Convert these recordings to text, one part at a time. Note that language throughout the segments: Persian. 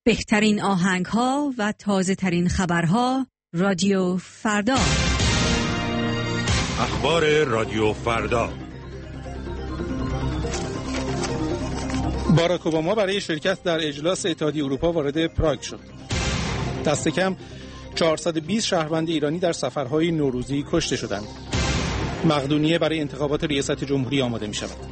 بهترین آهنگ‌ها و تازه‌ترین خبرها رادیو فردا. اخبار رادیو فردا. باراک اوباما برای شرکت در اجلاس اتحادیه اروپا وارد پراگ شد. دست کم 420 شهروند ایرانی در سفرهای نوروزی کشته شدند. مقدونیه برای انتخابات ریاست جمهوری آماده می شود.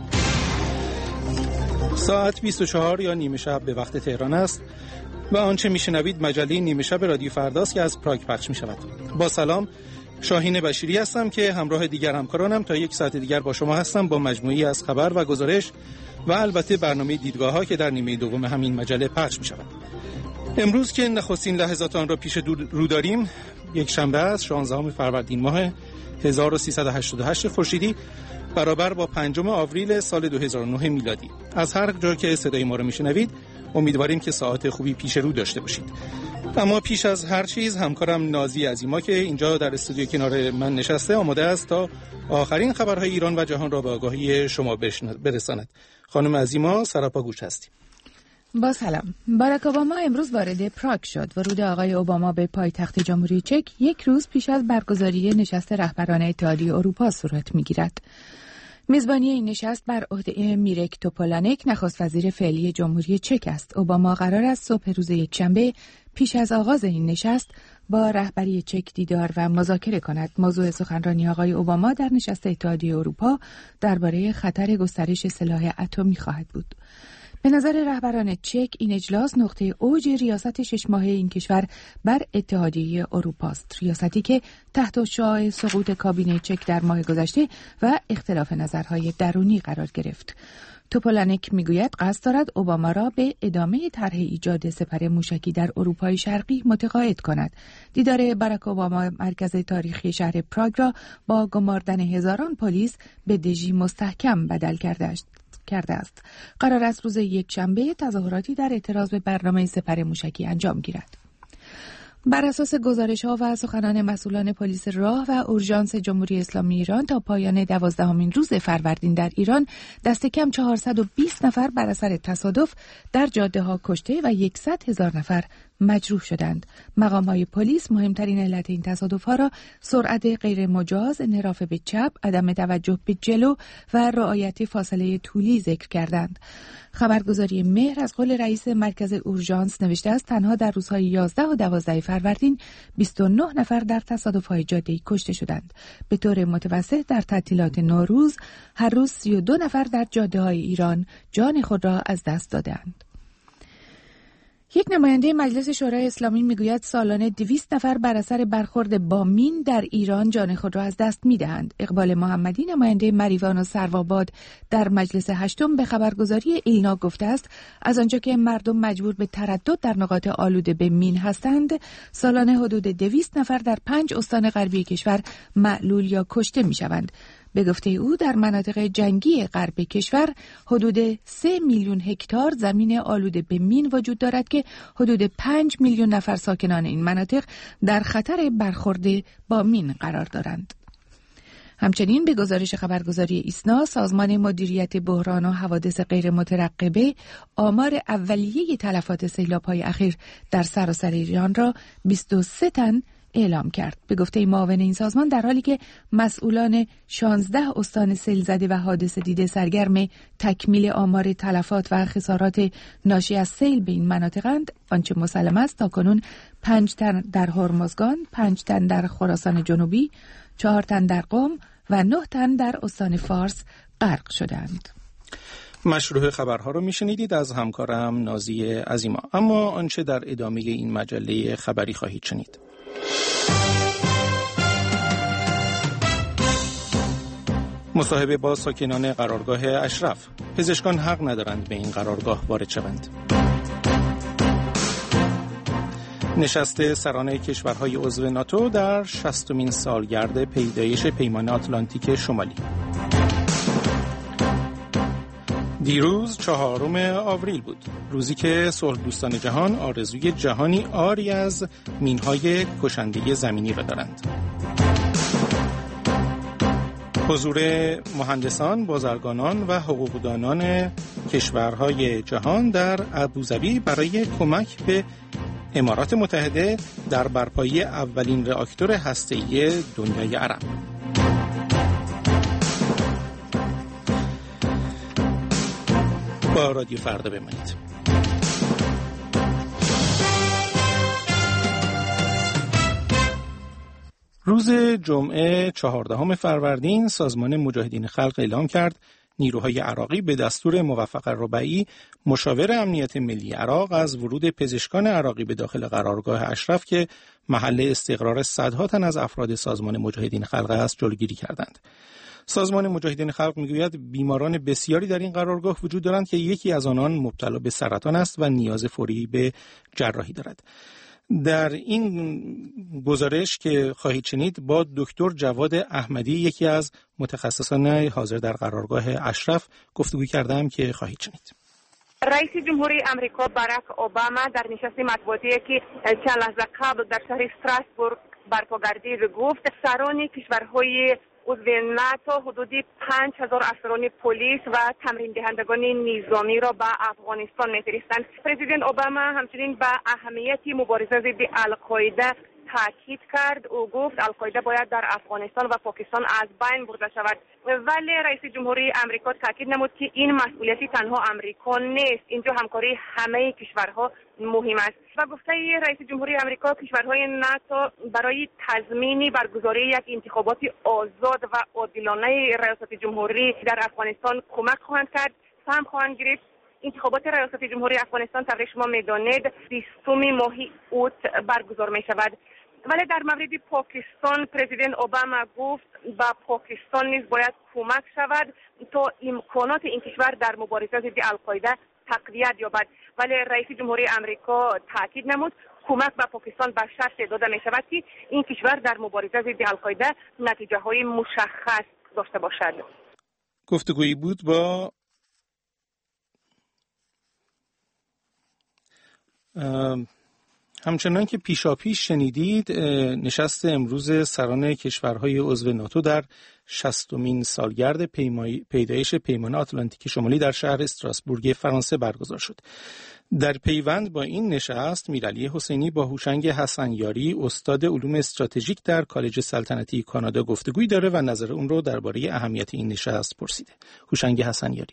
ساعت 24 یا نیمه شب به وقت تهران است و آنچه میشنوید مجله نیمه شب رادیو فرداست که از پراگ پخش می شود. با سلام، شاهین بشیری هستم که همراه دیگر همکارانم تا یک ساعت دیگر با شما هستم با مجموعی از خبر و گزارش و البته برنامه دیدگاه ها که در نیمه دوم همین مجله پخش می شود. امروز که نخستین لحظات آن را پیش رو داریم، یک شنبه است، 16 فروردین ماه 1388 خورشیدی برابر با 5 آوریل سال 2009 میلادی. از هر جا که صدای ما را میشنوید امیدواریم که ساعت خوبی پیش رو داشته باشید. اما پیش از هر چیز همکارم نازی عظیما که اینجا در استودیو کنار من نشسته آماده است تا آخرین خبرهای ایران و جهان را به آگاهی شما برساند. خانم عظیما، سراپا گوش هستیم. با سلام. باراک اوباما امروز وارد پراگ شد. ورود آقای اوباما به پایتخت جمهوری چک یک روز پیش از برگزاری نشست رهبران اتحادیه اروپا صورت می‌گیرد. میزبانی این نشست بر عهده میرک توپولانک، نخست وزیر فعلی جمهوری چک است. اوباما قرار است صبح روز یکشنبه پیش از آغاز این نشست با رهبری چک دیدار و مذاکره کند. موضوع سخنرانی آقای اوباما در نشست اتحادیه اروپا درباره خطر گسترش سلاح اتمی خواهد بود. به نظر رهبران چک این اجلاس نقطه اوج ریاست 6 ماهه این کشور بر اتحادیه اروپا است، ریاستی که تحت شعاع سقوط کابینه چک در ماه گذشته و اختلاف نظرهای درونی قرار گرفت. توپولانک میگوید قصد دارد اوباما را به ادامه طرح ایجاد سپر موشکی در اروپای شرقی متقاعد کند. دیدار باراک اوباما مرکز تاریخی شهر پراگ را با گماردن هزاران پلیس به دژی مستحکم بدل کرده است. قرار است روز یکشنبه تظاهراتی در اعتراض به برنامه سپر موشکی انجام گیرد. بر اساس گزارش‌ها و سخنان مسئولان پلیس راه و اورژانس جمهوری اسلامی ایران تا پایان 12مین روز فروردین در ایران دست کم 420 نفر بر اثر تصادف در جاده‌ها کشته و 100,000 نفر مجروح شدند. مقام‌های پلیس مهمترین علت این تصادف‌ها را سرعت غیر مجاز، انحراف به چپ، عدم توجه به جلو و رعایت فاصله طولی ذکر کردند. خبرگزاری مهر از قول رئیس مرکز اورژانس نوشته است تنها در روزهای 11 و 12 فروردین 29 نفر در تصادف‌های جاده‌ای کشته شدند. به طور متوسط در تعطیلات نوروز هر روز 32 نفر در جاده‌های ایران جان خود را از دست دادند. یک نماینده مجلس شورای اسلامی میگوید سالانه 200 نفر بر اثر برخورد با مین در ایران جان خود را از دست میدهند. اقبال محمدی نماینده مریوان و سروآباد در مجلس هشتم به خبرگزاری ایلنا گفته است از آنجا که مردم مجبور به تردد در نقاط آلوده به مین هستند، سالانه حدود 200 نفر در 5 استان غربی کشور معلول یا کشته میشوند. به گفته او در مناطق جنگی غرب کشور حدود 3 میلیون هکتار زمین آلوده به مین وجود دارد که حدود 5 میلیون نفر ساکنان این مناطق در خطر برخورد با مین قرار دارند. همچنین به گزارش خبرگزاری ایسنا، سازمان مدیریت بحران و حوادث غیر مترقبه آمار اولیه تلفات سیلاب‌های اخیر در سراسر ایران را 23 تن اعلام کرد. به گفته معاون این سازمان در حالی که مسئولان 16 استان سیل زده و حادثه دیده سرگرم تکمیل آمار تلفات و خسارات ناشی از سیل به این مناطقند، آنچه مسلم است تاکنون 5 تن در هرمزگان، 5 تن در خراسان جنوبی، 4 تن در قم و 9 تن در استان فارس غرق شدند. مشروع خبرها رو میشنیدید از همکارم نازی عظیما. اما آنچه در ادامه این مجله خبری خواهید شنید. مصاحبه با ساکنان قرارگاه اشرف. پزشکان حق ندارند به این قرارگاه وارد شوند. نشست سران کشورهای عضو ناتو در 60مین سالگرد پیدایش پیمان آتلانتیک شمالی. دیروز 4 آوریل بود، روزی که صلح‌دوستان جهان آرزوی جهانی عاری از مین‌های کشنده زمینی را دارند. حضور مهندسان، بازرگانان و حقوقدانان کشورهای جهان در ابوظبی برای کمک به امارات متحده در برپایی اولین راکتور هسته‌ای دنیای عرب. با رادیو فردا بمانید. روز جمعه 14 فروردین سازمان مجاهدین خلق اعلام کرد نیروهای عراقی به دستور موفق الربیعی مشاور امنیت ملی عراق از ورود پزشکان عراقی به داخل قرارگاه اشرف که محل استقرار صدها تن از افراد سازمان مجاهدین خلق است جلوگیری کردند. سازمان مجاهدین خلق میگوید بیماران بسیاری در این قرارگاه وجود دارند که یکی از آنان مبتلا به سرطان است و نیاز فوری به جراحی دارد. در این گزارش که خواهید شنید با دکتر جواد احمدی یکی از متخصصان حاضر در قرارگاه اشرف گفتگو کردم که خواهید شنید. رئیس جمهوری آمریکا باراک اوباما در نشست مطبوعاتی که چند لحظه قبل در شهر استراسبورگ برپا گردید گفت سران کشورهای عضو ناتو حدودی 5000 افسران پلیس و تمرین دهندگان نظامی را به افغانستان می‌فرستند. پرزیدنت اوباما همچنین به اهمیت مبارزه ضد القاعده تاکید کرد. او گفت القاعده باید در افغانستان و پاکستان از بین برده شود. ولی رئیس جمهوری آمریکا تاکید نمود که این مسئولیتی تنها آمریکا نیست. اینجا همکاری همه کشورها مهم است. و گفته رئیس جمهوری آمریکا کشورهای ناتو برای تضمین برگزاری یک انتخابات آزاد و عادلانه ریاست جمهوری در افغانستان کمک خواهند کرد. سهم خواهند گرفت. انتخابات ریاست جمهوری افغانستان طبق شما میدانید 20 ماه اوت برگزار می شود. ولی در مورد پاکستان پرزیدنت اوباما گفت با پاکستان نیز باید کمک شود تا امکانات این کشور در مبارزه ضد القاعده تقویت یابد. ولی رئیس جمهوری آمریکا تاکید نمود کمک به پاکستان به شرط داده می شود که این کشور در مبارزه ضد القاعده نتیجه های مشخص داشته باشد. گفتگویی بود با همچنان که پیشاپیش شنیدید نشست امروز سران کشورهای عضو ناتو در 60مین سالگرد پیدایش پیمان آتلانتیک شمالی در شهر استراسبورگ فرانسه برگزار شد. در پیوند با این نشست میرعلی حسینی با هوشنگ حسنیاری استاد علوم استراتژیک در کالج سلطنتی کانادا گفتگویی داره و نظر اون رو درباره اهمیت این نشست پرسیده. هوشنگ حسنیاری: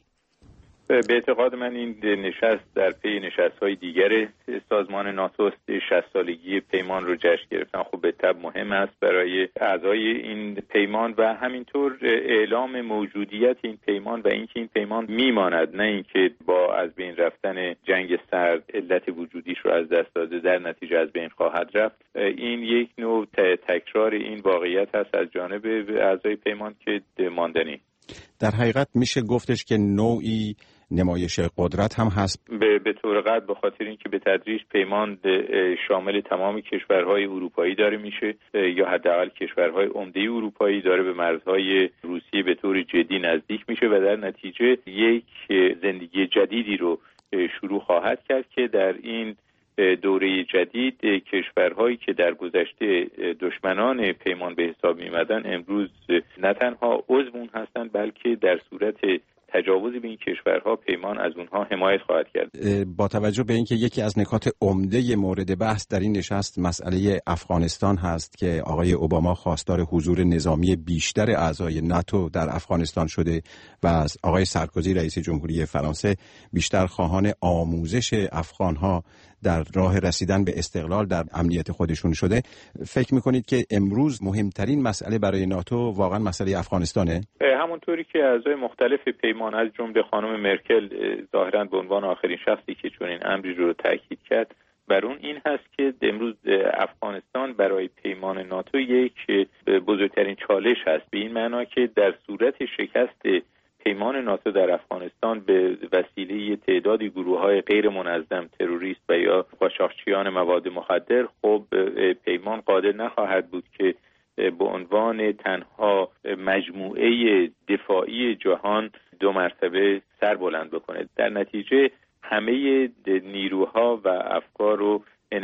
به اعتقاد من این نشست در پی نشست‌های دیگر سازمان ناتو است. 60 سالگی پیمان رو جشن گرفتن خب به طبع مهم است برای اعضای این پیمان و همینطور اعلام موجودیت این پیمان و اینکه این پیمان میماند، نه اینکه با از بین رفتن جنگ سرد علت وجودیش رو از دست داده در نتیجه از بین خواهد رفت. این یک نوع تکرار این واقعیت هست از جانب اعضای پیمان که ماندنی. در حقیقت میشه گفتش که نوعی نمایش قدرت هم هست به طور قطع، به خاطر اینکه به تدریج پیمان شامل تمام کشورهای اروپایی داره میشه یا حداقل کشورهای عمده اروپایی داره به مرزهای روسیه به طور جدی نزدیک میشه و در نتیجه یک زندگی جدیدی رو شروع خواهد کرد که در این دوره جدید کشورهایی که در گذشته دشمنان پیمان به حساب می‌آمدن امروز نه تنها عضو اون هستند بلکه در صورت تجاوز به این کشورها پیمان از اونها حمایت خواهد کرد. با توجه به اینکه یکی از نکات عمده مورد بحث در این نشست مسئله افغانستان هست که آقای اوباما خواستار حضور نظامی بیشتر اعضای ناتو در افغانستان شده و از آقای سارکوزی رئیس جمهوری فرانسه بیشتر خواهان آموزش افغانها در راه رسیدن به استقلال در امنیت خودشون شده، فکر میکنید که امروز مهمترین مسئله برای ناتو واقعا مسئله افغانستانه؟ همونطوری که اعضای مختلف پیمان از جمله خانم مرکل ظاهراً به عنوان آخرین شخصی که چنین امری رو تاکید کرد بر اون این هست که امروز افغانستان برای پیمان ناتو یک بزرگترین چالش هست، به این معنا که در صورت شکست پیمان ناتو در افغانستان به وسیله تعدادی گروه‌های غیر منظم تروریست و یا قاچاقچیان مواد مخدر خب پیمان قادر نخواهد بود که به عنوان تنها مجموعه دفاعی جهان 2 مرتبه سر بلند بکنه. در نتیجه همه نیروها و افکار و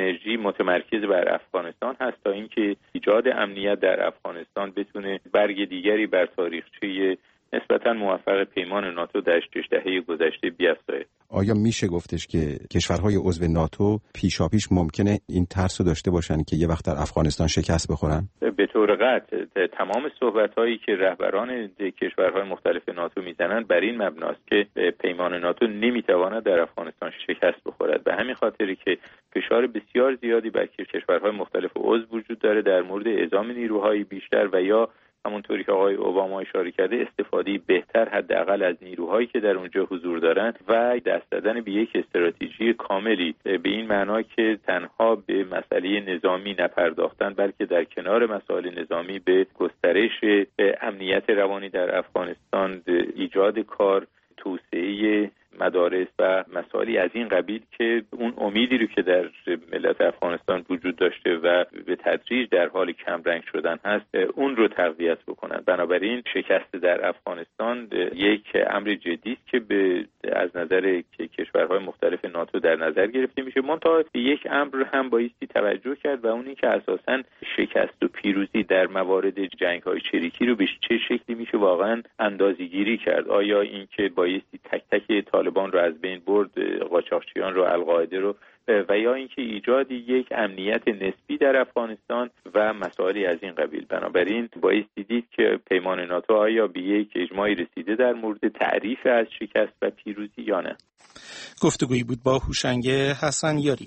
انرژی متمرکز بر افغانستان هست تا اینکه ایجاد امنیت در افغانستان بتونه برگ دیگری بر تاریخچه نسبتاً موفق پیمان ناتو در 6 دهه گذشته بیفزاید. آیا میشه گفتش که کشورهای عضو ناتو پیشاپیش ممکنه این ترس رو داشته باشن که یه وقت در افغانستان شکست بخورن؟ به طور قطع تمام صحبت‌هایی که رهبران کشورهای مختلف ناتو میزنن بر این مبناست که پیمان ناتو نمیتواند در افغانستان شکست بخورد. به همین خاطری که فشار بسیار زیادی بر کشورهای مختلف عضو وجود داره در مورد اعزام نیروهای بیشتر و یا همونطوری که آقای اوباما اشاره کرده استفاده بهتر حداقل از نیروهایی که در اونجا حضور دارن و دست دادن به یک استراتژی کاملی به این معنا که تنها به مسئله نظامی نپرداختن بلکه در کنار مسائل نظامی به گسترش امنیت روانی در افغانستان، ایجاد کار، توسعه مدارس و مسائلی از این قبیل که اون امیدی رو که در ملت افغانستان وجود داشته و به تدریج در حال کمرنگ شدن هست اون رو تقویت بکنن. بنابراین شکست در افغانستان یک امر جدی است که از نظر کشورهای مختلف ناتو در نظر گرفته میشه. منتها یک امر هم بایستی توجه کرد و اون این که اساساً شکست و پیروزی در موارد جنگ‌های چریکی رو به چه شکلی میشه واقعاً اندازه‌گیری کرد. آیا این که بایستی تک تک طالبان رو از بین برد، قاچاقچیان رو، القاعده رو، و یا اینکه ایجاد یک امنیت نسبی در افغانستان و مسائلی از این قبیل. بنابراین بایستی دید که پیمان ناتو آیا به یک اجماعی رسیده در مورد تعریف از شکست و پیروزی یا نه. گفتگویی بود با هوشنگ حسن یاری.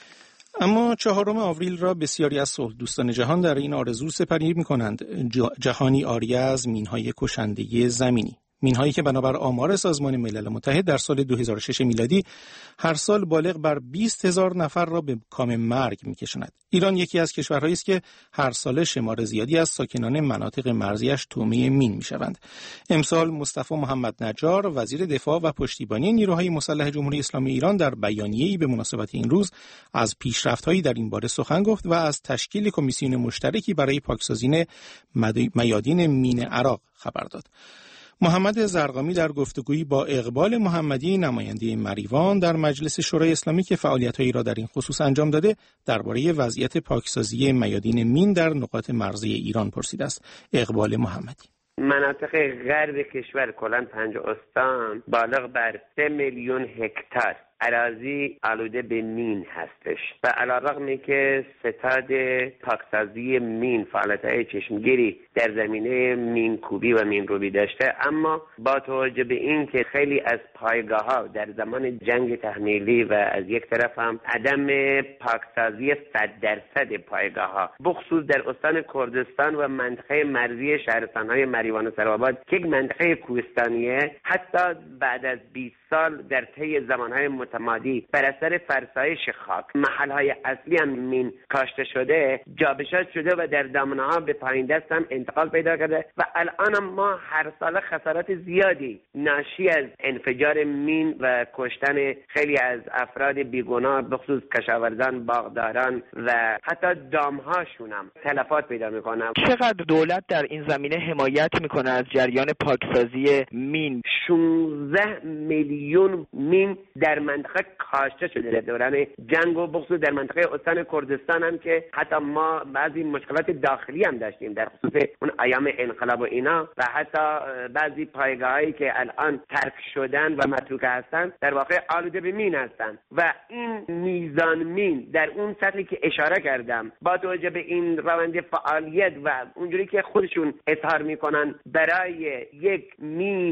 اما 4 آوریل را بسیاری از صلح دوستان جهان در این آرزو سپری می‌کنند جهانی عاری از مین‌های کشنده زمینی. مین‌هایی که بنابر آمار سازمان ملل متحد در سال 2006 میلادی هر سال بالغ بر 20,000 نفر را به کام مرگ می‌کشاند. ایران یکی از کشورهایی است که هر سال شمار زیادی از ساکنان مناطق مرزیش تومه مین می‌شوند. امسال مصطفی محمد نجار وزیر دفاع و پشتیبانی نیروهای مسلح جمهوری اسلامی ایران در بیانیه‌ای به مناسبت این روز از پیشرفت‌هایی در این باره سخن گفت و از تشکیل کمیسیون مشترکی برای پاکسازی میادین مین عراق خبر داد. محمد زرقامی در گفتگویی با اقبال محمدی نماینده مریوان در مجلس شورای اسلامی که فعالیت‌هایی را در این خصوص انجام داده درباره وضعیت پاکسازی میادین مین در نقاط مرزی ایران پرسیده است. اقبال محمدی: مناطق غرب کشور کلاً 5 استان بالغ بر 3 میلیون هکتار اراضی آلوده به مین هستش و علیرغمی که ستاد پاکسازی مین فعالیت‌های چشمگیری در زمینه مین کوبی و مین روبی داشته، اما با توجه به این که خیلی از پایگاه‌ها در زمان جنگ تحمیلی و از یک طرف هم عدم پاکسازی 100% پایگاه‌ها بخصوص در استان کردستان و منطقه مرزی شهرستان‌های مریوان و سروآباد که یک منطقه کوهستانیه، حتی بعد از 20 سال در طی زمان‌های متمادی بر اثر فرسایش خاک محل‌های اصلی هم مین کاشته شده، جابجا شده و در دامنه‌ها به پایین دست هم انتقال پیدا کرده و الان ما هر سال خسارات زیادی ناشی از انفجار مین و کشتن خیلی از افراد بیگناه بخصوص کشاورزان، باغداران و حتی دامهاشون هم تلفات پیدا میکنن. چقدر دولت در این زمینه حمایت میکنه از جریان پاکسازی مین؟ 16 میلیون مین در منطقه کاشته شده در دوران جنگ و بخصوص در منطقه استان کردستان هم که حتی ما بعضی مشکلات داخلی هم داشتیم در خصوص اون ایام انقلاب و اینا و حتی بعضی پایگاهایی که الان ترک شدن و متروک هستن در واقع آلوده به مین هستن و این میزان مین در اون سطحی که اشاره کردم با توجه به این روند فعالیت و اونجوری که خودشون اظهار میکنن برای یک مین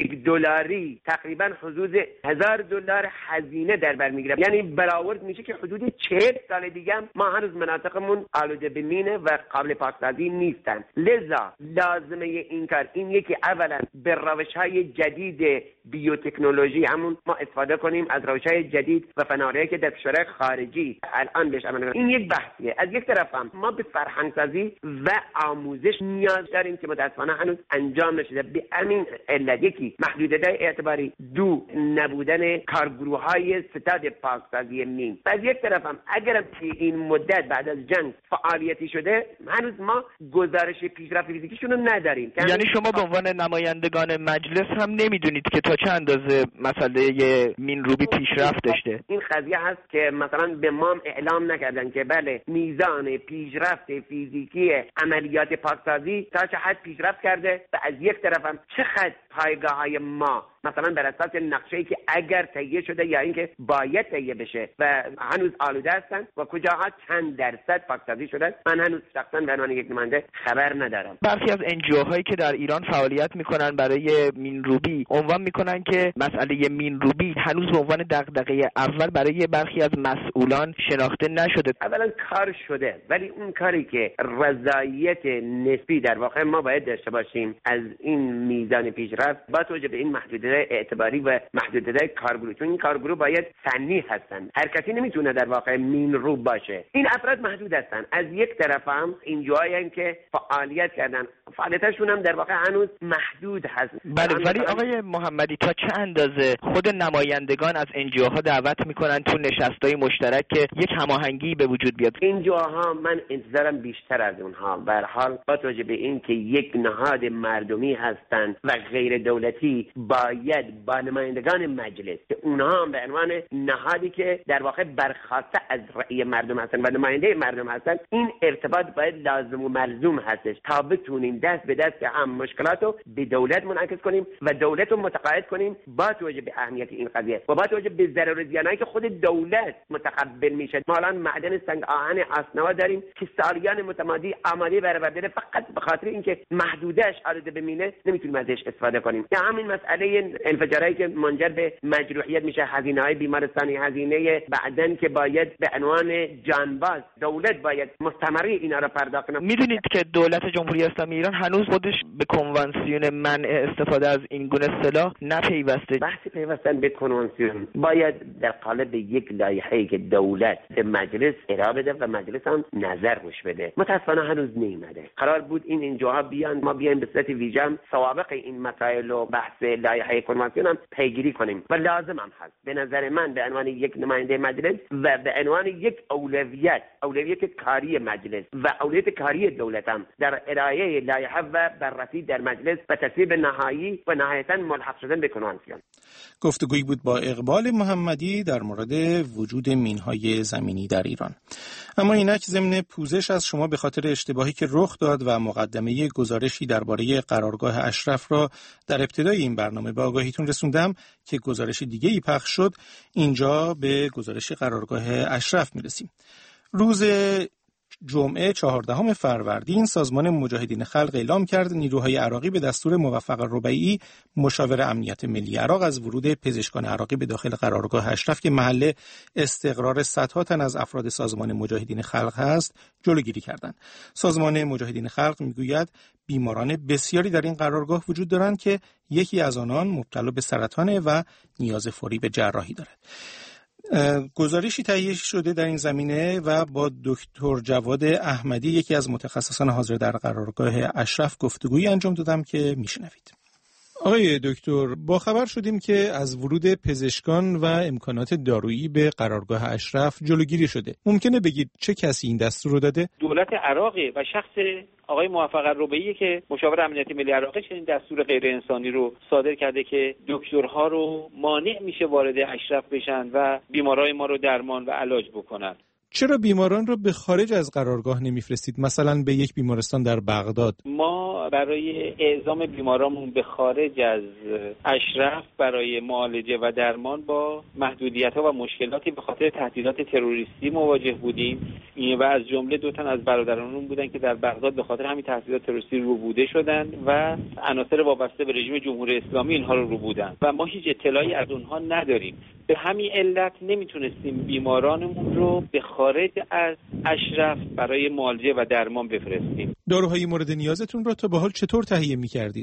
$1 تقریبا حدود $1,000 هزینه در بر میگیره، یعنی برآورد میشه که حدود 40 سال دیگه ما هنوز مناطقمون آلوده به مینه و قابل پاکسازی نیستن. لذا لازمه این کار این یکی اولا به روش‌های جدید بیوتکنولوژی همون ما استفاده کنیم از روش‌های جدید و فناوری‌هایی که در کشورهای خارجی الان بهش عمل می‌کنن. این یک بحثیه. از یک طرف هم ما به فرهنگ‌سازی و آموزش نیاز داریم که متأسفانه هنوز انجام نشده. به همین علت یکی محدودیت‌های اعتباری، دو نبودن کارگروه نیروهای ستاد پاکسازی مین. از یک طرف هم اگرم که این مدت بعد از جنگ فعالیتی شده، هنوز ما گزارش پیشرفت فیزیکیشون رو نداریم. یعنی شما به عنوان نمایندگان مجلس هم نمیدونید که تا چه اندازه مسئله مین روبی پیشرفت داشته؟ این قضیه هست که مثلا به ما اعلام نکردن که بله میزان پیشرفت فیزیکی عملیات پاکسازی تا چه حد پیشرفت کرده و از یک طرف هم چقدر پایگاه‌های ما مثلا بر اساس نقشه‌ای که اگر تهیه شده یا اینکه باید تهیه بشه و هنوز آلوده هستن و کجاها چند درصد پاکسازی شدن، من هنوز شخصا به عنوان یک نماینده خبر ندارم. برخی از NGO-هایی که در ایران فعالیت میکنن برای مین روبی عنوان میکنن که مسئله مین روبی هنوز به عنوان دغدغه اول برای برخی از مسئولان شناخته نشده. اولا کار شده، ولی اون کاری که رضایت نسبی در واقع ما باید داشته باشیم از این میزان پیشرفت با توجه به این محدودیت اعتباری و محدودیت کارگروه، چون این کارگروه باید فنی هستن، هر کسی نمیتونه در واقع مین روب باشه. این افراد محدود هستن. از یک طرف هم اینجایی که فعالیت کردن، فعالیتشون هم در واقع هنوز محدود هست. بله، ولی آقای محمدی تا چه اندازه خود نمایندگان از NGO ها دعوت میکنن تو نشستای مشترک که یک هماهنگی به وجود بیاد؟ NGO ها من انتظارم بیشتر از اونها، به هر حال با توجه به این که یک نهاد مردمی هستند و غیر دولتی، باید با نمایندگان مجلس که اونها هم به عنوان نهادی که در واقع برخواسته از رأی مردم هستن و نماینده مردم هستن، این ارتباط باید لازم و ملزوم هستش تا بتونیم دست به دست هم مشکلات رو به دولت منعکس کنیم و دولت رو متقاعد کنیم با توجه به اهمیت این قضیه و با توجه به ضرر و زیانایی که خود دولت متقبل میشه. ما الان معدن سنگ آهن اسنوا داریم که سالیان متمادی آماده برآورده، فقط به خاطر اینکه محدودش آلوده به مینه نمیتونیم ازش استفاده کنیم. یا همین مسئله انفجارایی که منجر به مجروحیت میشه، هزینه‌های بیمارستانی، هزینه بعدن که باید به عنوان جانباز دولت باید مستمری اینا رو پرداخت کنه. میدونید که دولت جمهوری اسلامی ایران هنوز خودش به کنوانسیون منع استفاده از این گونه سلاح نپیوسته. بحث پیوستن به کنوانسیون باید در قالب یک لایحه‌ای که دولت به مجلس ارائه بده و مجلس هم نظر روش بده. متأسفانه هنوز نیامده. قرار بود این جواب بیان، ما بیایم به صورت ویژه سوابق این مسائل و بحث لایحه کنوانسیون هم پیگیری کنیم و لازم هم هست. به نظر من به عنوان یک نماینده مجلس و به عنوان یک اولویت کاری مجلس و اولویت کاری دولت هم در ارائه لایحه و بررسی در مجلس و تصویب نهایی و نهایتاً ملحق شدن به کنوانسیون. گفتگویی بود با اقبال محمدی در مورد وجود مین‌های زمینی در ایران. اما اینک ضمن پوزش از شما به خاطر اشتباهی که رخ داد و مقدمه گزارشی درباره قرارگاه اشرف را در ابتدای این برنامه به آگاهیتون رسوندم که گزارش دیگه‌ای پخش شد، اینجا به گزارش قرارگاه اشرف میرسیم. روز جمعه 14 فروردین سازمان مجاهدین خلق اعلام کرد نیروهای عراقی به دستور موفق ربیعی مشاور امنیت ملی عراق از ورود پزشکان عراقی به داخل قرارگاه اشرف که محل استقرار صدها تن از افراد سازمان مجاهدین خلق هست جلوگیری کردند. سازمان مجاهدین خلق میگوید بیماران بسیاری در این قرارگاه وجود دارند که یکی از آنان مبتلا به سرطان و نیاز فوری به جراحی دارد. گزارشی تهیه شده در این زمینه و با دکتر جواد احمدی یکی از متخصصان حاضر در قرارگاه اشرف گفتگویی انجام دادم که میشنوید. آقای دکتر، با خبر شدیم که از ورود پزشکان و امکانات دارویی به قرارگاه اشرف جلوگیری شده. ممکنه بگید چه کسی این دستور رو داده؟ دولت عراق و شخص آقای موفق ربیعی که مشاور امنیت ملی عراق چنین دستور غیر انسانی رو صادر کرده که دکترها رو مانع میشه وارد اشرف بشن و بیمارای ما رو درمان و علاج بکنن. چرا بیماران رو به خارج از قرارگاه نمیفرستید؟ مثلا به یک بیمارستان در بغداد. ما برای اعزام بیمارامون به خارج از اشرف برای معالجه و درمان با محدودیت‌ها و مشکلاتی به خاطر تهدیدات تروریستی مواجه بودیم و از جمله 2 تن از برادرانمون بودن که در بغداد به خاطر همین تهدیدات تروریستی روبوده شدن و عناصر وابسته به رژیم جمهوری اسلامی اینها رو روبودن و ما هیچ اطلاعی از اونها نداریم. به همین علت نمیتونستیم بیمارانمون رو به خارج از اشرف برای معالجه و درمان بفرستیم. داروهای مورد نیازتون رو تا به حال چطور تهیه می‌کردید؟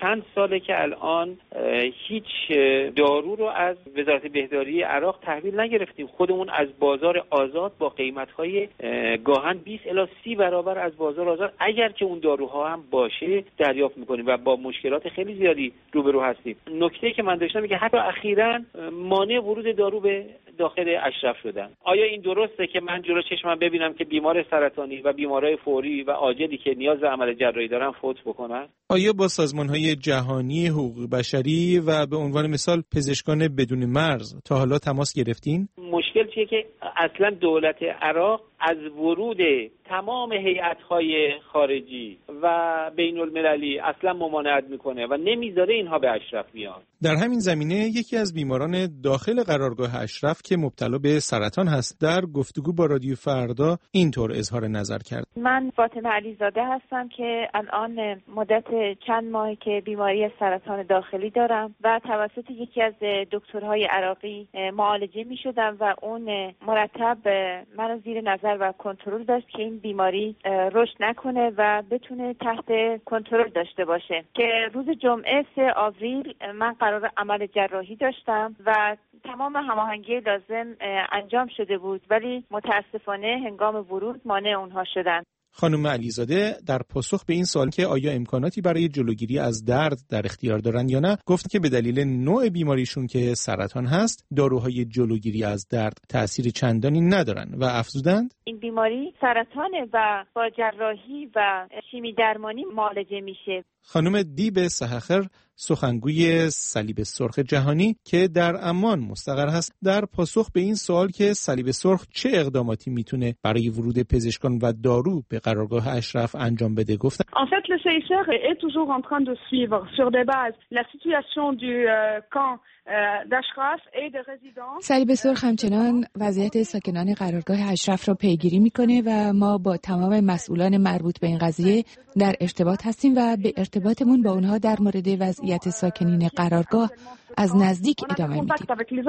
چند ساله که الان هیچ دارو رو از وزارت بهداری عراق تحویل نگرفتیم. خودمون از بازار آزاد با قیمت‌های گاهن 20 الی 30 برابر از بازار آزاد اگر که اون داروها هم باشه دریافت می‌کنیم و با مشکلات خیلی زیادی روبرو هستیم. نکته که من داشتم میگه حتی اخیراً مانع ورود دارو به داخل اشرف شدن. آیا این درسته که من جلو چشمم ببینم که بیمار سرطانی و بیمارای فوری و عاجلی که نیاز به عمل جراحی دارن فوت بکنن؟ آیا با سازمان‌های جهانی حقوق بشری و به عنوان مثال پزشکان بدون مرز تا حالا تماس گرفتین؟ مشکل چیه که اصلا دولت عراق از ورود تمام هیئت‌های خارجی و بین المللی اصلا ممانعت میکنه و نمیذاره اینها به اشرف بیان. در همین زمینه یکی از بیماران داخل قرارگاه اشرف که مبتلا به سرطان هست در گفتگو با رادیو فردا اینطور اظهار نظر کرد. من فاطمه علیزاده هستم که الان مدت چند ماهی که بیماری سرطان داخلی دارم و توسط یکی از دکترهای عراقی معالجه میشدم و اون مرتب منو زیر نظر و کنترل داشت که این بیماری رشد نکنه و بتونه تحت کنترل داشته باشه. که روز جمعه 3 آوریل من قرار عمل جراحی داشتم و تمام هماهنگی لازم انجام شده بود، ولی متاسفانه هنگام ورود مانع اونها شدن. خانم علیزاده در پاسخ به این سوال که آیا امکاناتی برای جلوگیری از درد در اختیار دارن یا نه، گفت که به دلیل نوع بیماریشون که سرطان هست، داروهای جلوگیری از درد تأثیر چندانی ندارن و افزودند این بیماری سرطانه و با جراحی و شیمی درمانی معالجه میشه. خانم دیب سحخر، سخنگوی صلیب سرخ جهانی که در عمان مستقر هست، در پاسخ به این سوال که صلیب سرخ چه اقداماتی میتونه برای ورود پزشکان و دارو به قرارگاه اشرف انجام بده گفت: En fait, le CICR est toujours en train de suivre sur des bases la situation du camp d'Ashraf et des résidents. صلیب سرخ همچنان وضعیت ساکنان قرارگاه اشرف را پیگیری میکنه و ما با تمام مسئولان مربوط به این قضیه در ارتباط هستیم و به ارتباطمون با اونها در مورد وضعیت ساکنین قرارگاه از نزدیک ادامه میدیم.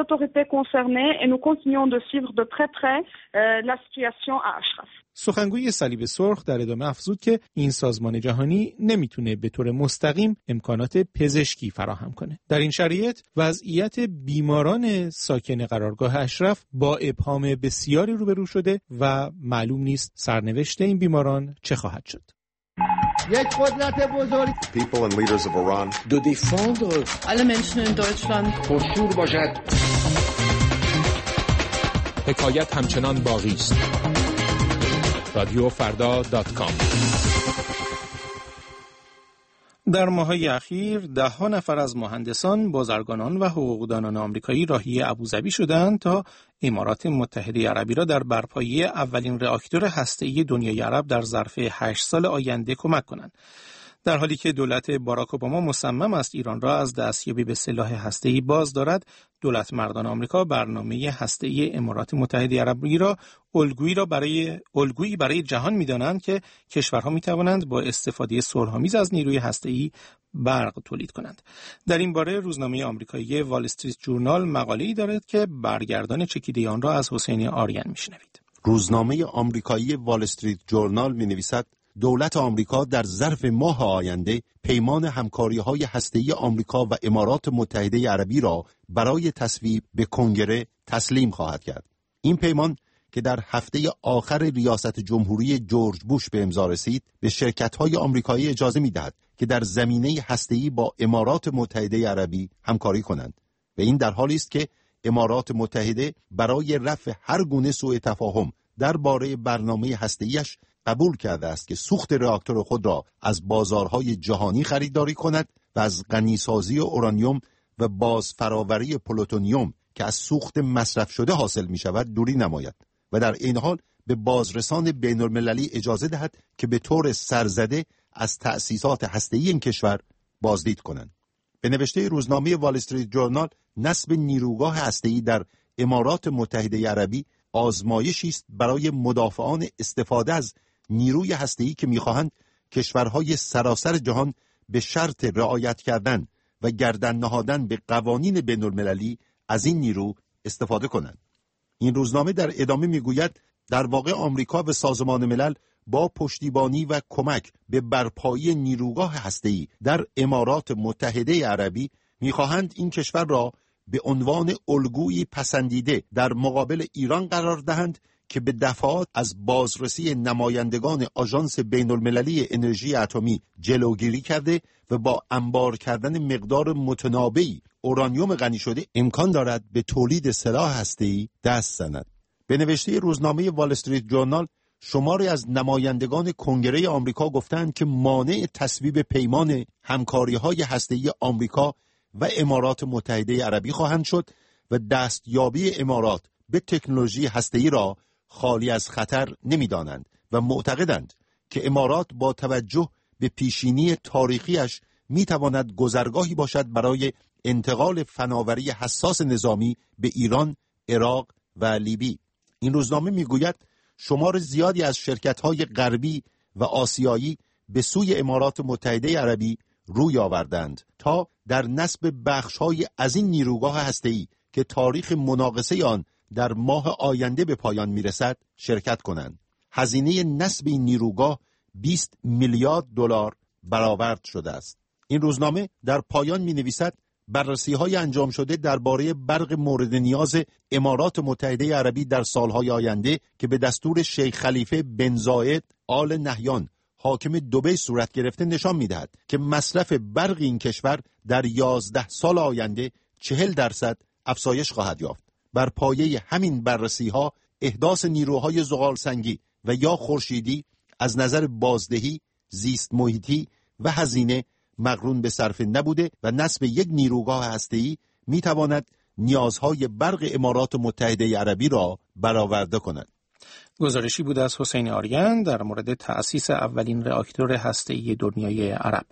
سخنگوی صلیب سرخ در ادامه افزود که این سازمان جهانی نمیتونه به طور مستقیم امکانات پزشکی فراهم کنه. در این شرایط وضعیت بیماران ساکن قرارگاه اشرف با ابهام بسیاری روبرو شده و معلوم نیست سرنوشت این بیماران چه خواهد شد. یک قدرت بزرگ. People and leaders of Iran. De défendre alle Menschen in Deutschland. پرشور باشد. حکایت همچنان باقی است. رادیوفردا.com. در ماه‌های اخیر 10 نفر از مهندسان، بازرگانان و حقوقدانان آمریکایی راهی ابوظبی شدند تا امارات متحده عربی را در برپایی اولین راکتور هسته‌ای دنیای عرب در ظرف 8 سال آینده کمک کنند. در حالی که دولت باراک اوباما مصمم است ایران را از دستیابی به سلاح هسته‌ای باز دارد، دولت مردان آمریکا برنامه هسته‌ای امارات متحده عربی را الگویی برای جهان می‌دانند که کشورها می‌توانند با استفاده صلح‌آمیز از نیروی هسته‌ای برق تولید کنند. در این باره روزنامه آمریکایی وال استریت جورنال مقاله‌ای دارد که برگردان چکیده آن را از حسین آریان می‌شنوید. روزنامه آمریکایی وال استریت جورنال می‌نویسد دولت آمریکا در ظرف ماه آینده پیمان همکاری‌های هسته‌ای آمریکا و امارات متحده عربی را برای تصویب به کنگره تسلیم خواهد کرد. این پیمان که در هفته آخر ریاست جمهوری جورج بوش به امضا رسید، به شرکت‌های آمریکایی اجازه می‌دهد که در زمینه هسته‌ای با امارات متحده عربی همکاری کنند. و این در حالی است که امارات متحده برای رفع هر گونه سوء تفاهم درباره برنامه هسته‌ایش قبول کرده است که سوخت راکتور خود را از بازارهای جهانی خریداری کند و از غنیسازی اورانیوم و بازفراوری پلوتونیوم که از سوخت مصرف شده حاصل می شود دوری نماید و در این حال به بازرسان بین المللی اجازه دهد که به طور سرزده از تأسیسات هسته‌ای این کشور بازدید کنند. به نوشته روزنامه وال استریت جورنال، نصب نیروگاه هسته‌ای در امارات متحده عربی آزمایشی است برای مدافعان استفاده از نیروی هسته‌ای که می‌خواهند کشورهای سراسر جهان به شرط رعایت کردن و گردن نهادن به قوانین بین‌المللی از این نیرو استفاده کنند. این روزنامه در ادامه می‌گوید در واقع آمریکا و سازمان ملل با پشتیبانی و کمک به برپایی نیروگاه هسته‌ای در امارات متحده عربی می‌خواهند این کشور را به عنوان الگویی پسندیده در مقابل ایران قرار دهند که به دفعات از بازرسی نمایندگان آژانس بین‌المللی انرژی اتمی جلوگیری کرده و با انبار کردن مقدار متنابعی اورانیوم غنی شده امکان دارد به تولید سلاح هسته‌ای دست زند. به نوشته روزنامه وال استریت جورنال، شماری از نمایندگان کنگره آمریکا گفتند که مانع تصویب پیمان همکاری‌های هسته‌ای آمریکا و امارات متحده عربی خواهند شد و دستیابی امارات به تکنولوژی هسته‌ای را خالی از خطر نمی‌دانند و معتقدند که امارات با توجه به پیشینی تاریخیش می‌تواند گذرگاهی باشد برای انتقال فناوری حساس نظامی به ایران، عراق و لیبی. این روزنامه می‌گوید شمار زیادی از شرکت‌های غربی و آسیایی به سوی امارات متحده عربی روی آوردند تا در نصب بخش‌های از این نیروگاه هسته‌ای که تاریخ مناقصه آن در ماه آینده به پایان میرسد شرکت کنند. هزینه نصب این نیروگاه 20 میلیارد دلار برآورد شده است. این روزنامه در پایان می‌نویسد بررسی‌های انجام شده درباره برق مورد نیاز امارات متحده عربی در سالهای آینده که به دستور شیخ خلیفه بن زاید آل نهیان حاکم دبی صورت گرفته نشان می‌دهد که مصرف برق این کشور در 11 سال آینده 40% افزایش خواهد یافت. بر پایه همین بررسی‌ها احداث نیروهای زغالسنگی و یا خورشیدی از نظر بازدهی، زیست محیطی و هزینه مقرون به صرفه نبوده و نصب یک نیروگاه هسته‌ای می‌تواند نیازهای برق امارات متحده عربی را برآورده کند. گزارشی بود از حسین آریان در مورد تأسیس اولین راکتور هسته‌ای دنیای عرب.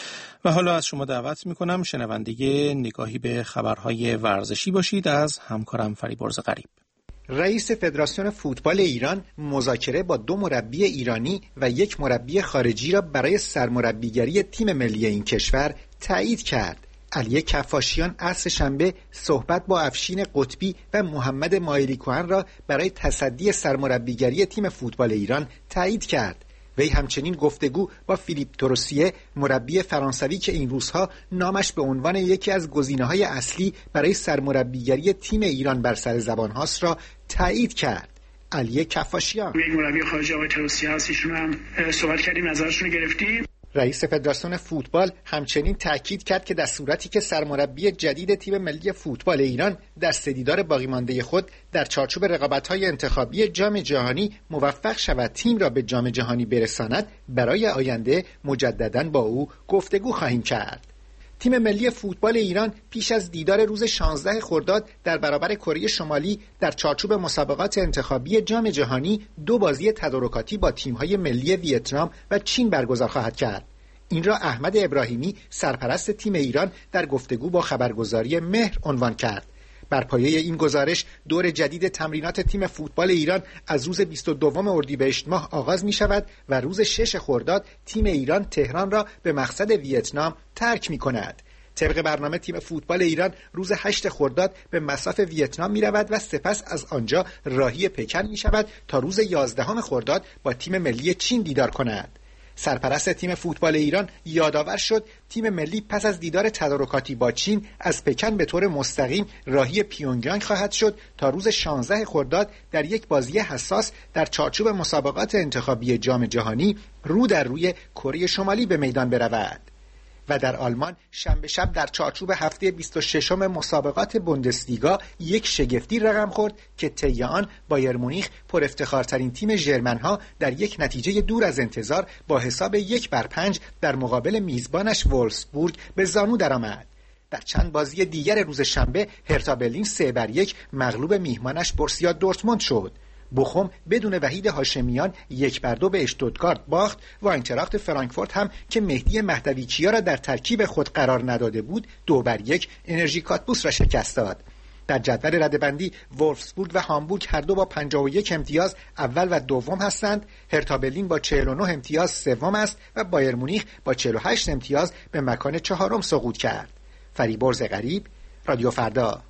و حالا از شما دعوت می‌کنم شنونده نگاهی به خبرهای ورزشی باشید از همکارم فریبرز غریب. رئیس فدراسیون فوتبال ایران مذاکره با 2 مربی ایرانی و 1 مربی خارجی را برای سرمربیگری تیم ملی این کشور تایید کرد. علی کفاشیان عصر شنبه صحبت با افشین قطبی و محمد مایلی کوهن را برای تصدی سرمربیگری تیم فوتبال ایران تایید کرد. وی همچنین گفتگو با فیلیپ توروسیه مربی فرانسوی که این روزها نامش به عنوان یکی از گزینه‌های اصلی برای سرمربیگری تیم ایران بر سر زبان هاست را تایید کرد. علی کفاشیان: یک مربی خارجی آقای توروسیه هست، ایشون هم صحبت کردیم، نظرشون رو گرفتیم. رئیس فدراسیون فوتبال همچنین تاکید کرد که در صورتی که سرمربی جدید تیم ملی فوتبال ایران در دیدار باقی مانده خود در چارچوب رقابت‌های انتخابی جام جهانی موفق شود تیم را به جام جهانی برساند، برای آینده مجدداً با او گفتگو خواهیم کرد. تیم ملی فوتبال ایران پیش از دیدار روز 16 خرداد در برابر کره شمالی در چارچوب مسابقات انتخابی جام جهانی 2 بازی تدارکاتی با تیم‌های ملی ویتنام و چین برگزار خواهد کرد. این را احمد ابراهیمی سرپرست تیم ایران در گفتگو با خبرگزاری مهر عنوان کرد. بر پایه این گزارش دور جدید تمرینات تیم فوتبال ایران از روز 22 اردیبهشت ماه آغاز می شود و روز 6 خرداد تیم ایران تهران را به مقصد ویتنام ترک می کند. طبق برنامه تیم فوتبال ایران روز 8 خرداد به مصاف ویتنام می رود و سپس از آنجا راهی پکن می شود تا روز 11 خرداد با تیم ملی چین دیدار کند. سرپرست تیم فوتبال ایران یادآور شد تیم ملی پس از دیدار تدارکاتی با چین از پکن به طور مستقیم راهی پیونگیانگ خواهد شد تا روز 16 خرداد در یک بازی حساس در چارچوب مسابقات انتخابی جام جهانی رو در روی کره شمالی به میدان برود. و در آلمان شنبه شب در چارچوب هفته 26 مسابقات بوندسلیگا یک شگفتی رقم خورد که طی آن بایر مونیخ پر افتخارترین تیم ژرمن‌ها در یک نتیجه دور از انتظار با حساب 1-5 در مقابل میزبانش وولفسبورگ به زانو درآمد. در چند بازی دیگر روز شنبه هرتا برلین 3-1 مغلوب میهمانش بورسیا دورتموند شد. بوخوم بدون وحید هاشمیان 1-2 به اشتوتگارت باخت و اینتراخت فرانکفورت هم که مهدی مهدویچیا را در ترکیب خود قرار نداده بود 2-1 انرژی کاتبوس را شکست داد. در جدول رده‌بندی وولفسبورگ و هامبورگ هر دو با 51 امتیاز اول و دوم هستند. هرتا برلین با 49 امتیاز سوم است و بایر مونیخ با 48 امتیاز به مکان چهارم سقوط کرد. فریبرز غریب، رادیو فردا.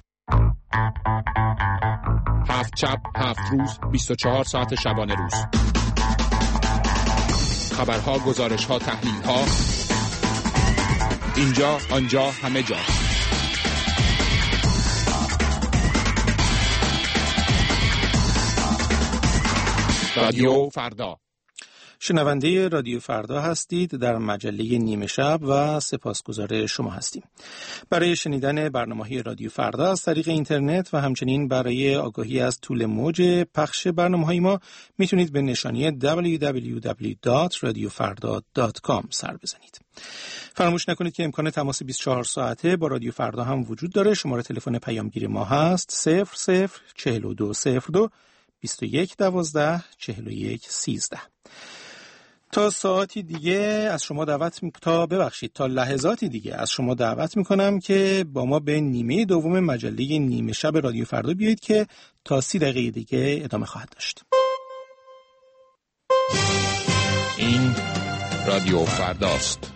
7 شب 7 روز 24 ساعت شبانه روز. خبرها، گزارش‌ها، تحلیل‌ها، اینجا، آنجا، همه جا. رادیو فردا. شنونده رادیو فردا هستید در مجله نیمه شب و سپاسگزار شما هستیم. برای شنیدن برنامه‌های رادیو فردا از طریق اینترنت و همچنین برای آگاهی از طول موج پخش برنامه‌های ما میتونید به نشانی www.radiofarda.com سر بزنید. فراموش نکنید که امکان تماس 24 ساعته با رادیو فردا هم وجود داره. شماره تلفن پیامگیر ما هست 004202 2112 41 13. تا ساعتی دیگه از شما تا لحظاتی دیگه از شما دعوت میکنم که با ما به نیمه دوم مجله نیمه شب رادیو فردا بیایید که تا 30 دقیقه دیگه ادامه خواهد داشت. این رادیو فرداست.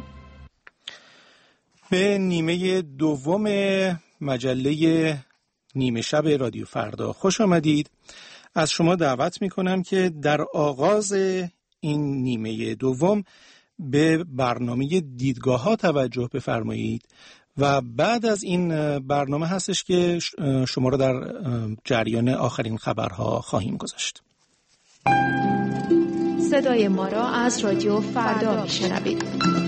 به نیمه دوم مجله نیمه شب رادیو فردا خوش آمدید. از شما دعوت میکنم که در آغاز این نیمه دوم به برنامه دیدگاه‌ها توجه بفرمایید و بعد از این برنامه هستش که شما را در جریان آخرین خبرها خواهیم گذاشت. صدای ما را از رادیو فردا میشنوید.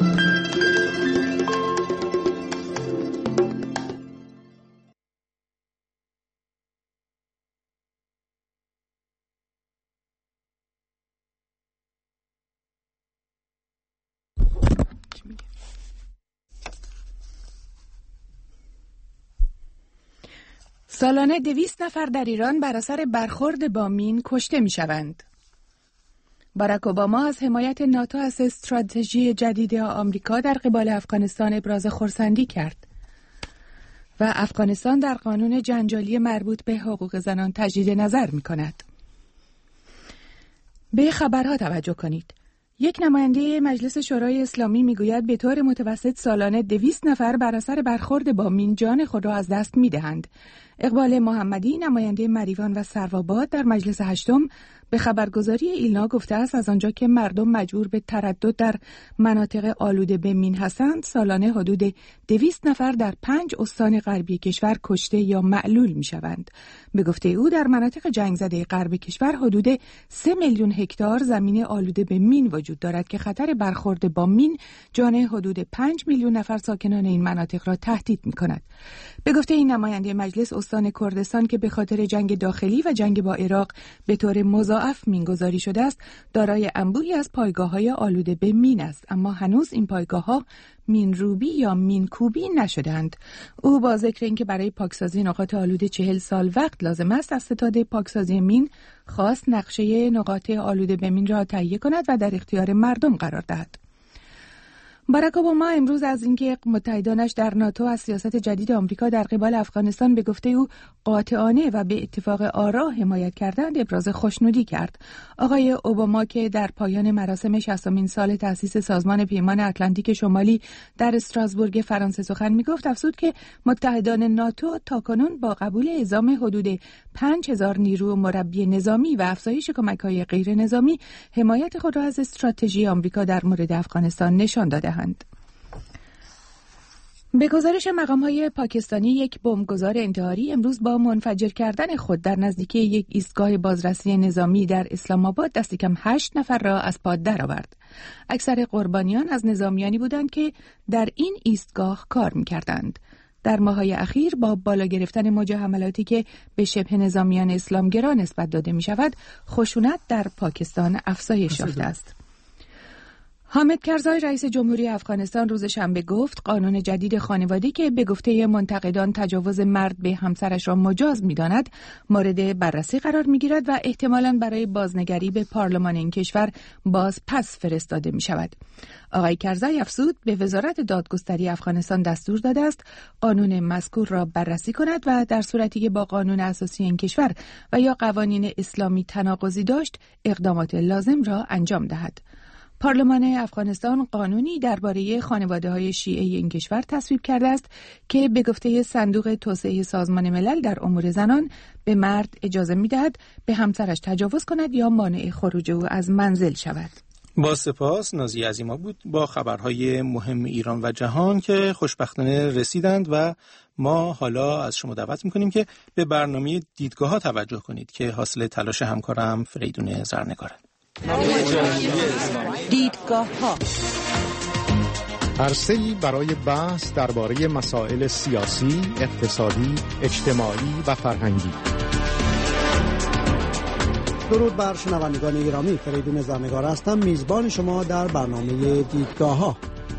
سالانه 200 نفر در ایران بر اثر برخورد با مین کشته می شوند. باراک اوباما از حمایت ناتو از استراتژی جدید آمریکا در قبال افغانستان ابراز خرسندی کرد و افغانستان در قانون جنجالی مربوط به حقوق زنان تجدید نظر می کند. به خبرها توجه کنید. یک نماینده مجلس شورای اسلامی میگوید به طور متوسط سالانه 200 نفر بر اثر برخورد با مین جان خود را از دست می‌دهند. اقبال محمدی نماینده مریوان و سروآباد در مجلس هشتم به خبرگزاری ایلنا گفته است از آنجا که مردم مجبور به تردد در مناطق آلوده به مین هستند، سالانه حدود 200 نفر در 5 استان غربی کشور کشته یا معلول می‌شوند. به گفته او در مناطق جنگ زده غرب کشور حدود 3 میلیون هکتار زمین آلوده به مین وجود دارد که خطر برخورد با مین جان حدود 5 میلیون نفر ساکنان این مناطق را تهدید می‌کند. به گفته این نماینده مجلس، استان کردستان که به خاطر جنگ داخلی و جنگ با عراق به طور مضاعف مینگذاری شده است، دارای انبوهی از پایگاه‌های آلوده به مین است، اما هنوز این پایگاه‌ها مین روبی یا مین کوبی نشدند. او با ذکر اینکه برای پاکسازی نقاط آلوده 40 سال وقت لازم است، از ستاد پاکسازی مین خواست نقشه نقاط آلوده به مین را تهیه کند و در اختیار مردم قرار دهد. باراک اوباما امروز از اینکه متحدانش در ناتو از سیاست جدید آمریکا در قبال افغانستان به گفته او قاطعانه و به اتفاق آرا حمایت کردند ابراز خوشنودی کرد. آقای اوباما که در پایان مراسم 60مین سال تأسیس سازمان پیمان اتلانتیک شمالی در استراسبورگ فرانسه سخن می‌گفت، افزود که متحدان ناتو تاکنون با قبول اعزام حدود 5000 نیرو مربی نظامی و افزایش کمک‌های غیر نظامی حمایت خود را از استراتژی آمریکا در مورد افغانستان نشان داده. به گزارش مقام‌های پاکستانی، یک بمبگذار انتحاری امروز با منفجر کردن خود در نزدیکی یک ایستگاه بازرسی نظامی در اسلام آباد دست کم 8 نفر را از پا درآورد. اکثر قربانیان از نظامیانی بودند که در این ایستگاه کار می‌کردند. در ماه‌های اخیر با بالا گرفتن موج حملاتی که به شبه نظامیان اسلامگرا نسبت داده می‌شود، خشونت در پاکستان افزایش یافته است. حامد کرزای رئیس جمهوری افغانستان روز شنبه گفت قانون جدید خانوادگی که به گفته منتقدان تجاوز مرد به همسرش را مجاز می‌داند مورد بررسی قرار می‌گیرد و احتمالاً برای بازنگری به پارلمان این کشور باز پس فرستاده می‌شود. آقای کرزای افزود به وزارت دادگستری افغانستان دستور داده است قانون مذکور را بررسی کند و در صورتی که با قانون اساسی این کشور و یا قوانین اسلامی تناقضی داشت اقدامات لازم را انجام دهد. پارلمان افغانستان قانونی درباره خانواده‌های شیعه این کشور تصویب کرده است که به گفته صندوق توسعه سازمان ملل در امور زنان به مرد اجازه می‌دهد به همسرش تجاوز کند یا مانع خروج او از منزل شود. با سپاس. نازی عظیما بود با خبرهای مهم ایران و جهان که خوشبختانه رسیدند و ما حالا از شما دعوت میکنیم که به برنامه دیدگاه ها توجه کنید که حاصل تلاش همکارم فریدون زرنگاره. دیدگاه ها، عرصه‌ای برای بحث درباره مسائل سیاسی، اقتصادی، اجتماعی و فرهنگی. درود بر شنوندگان گرامی، فریدون زرنگار هستم، میزبان شما در برنامه دیدگاه ها.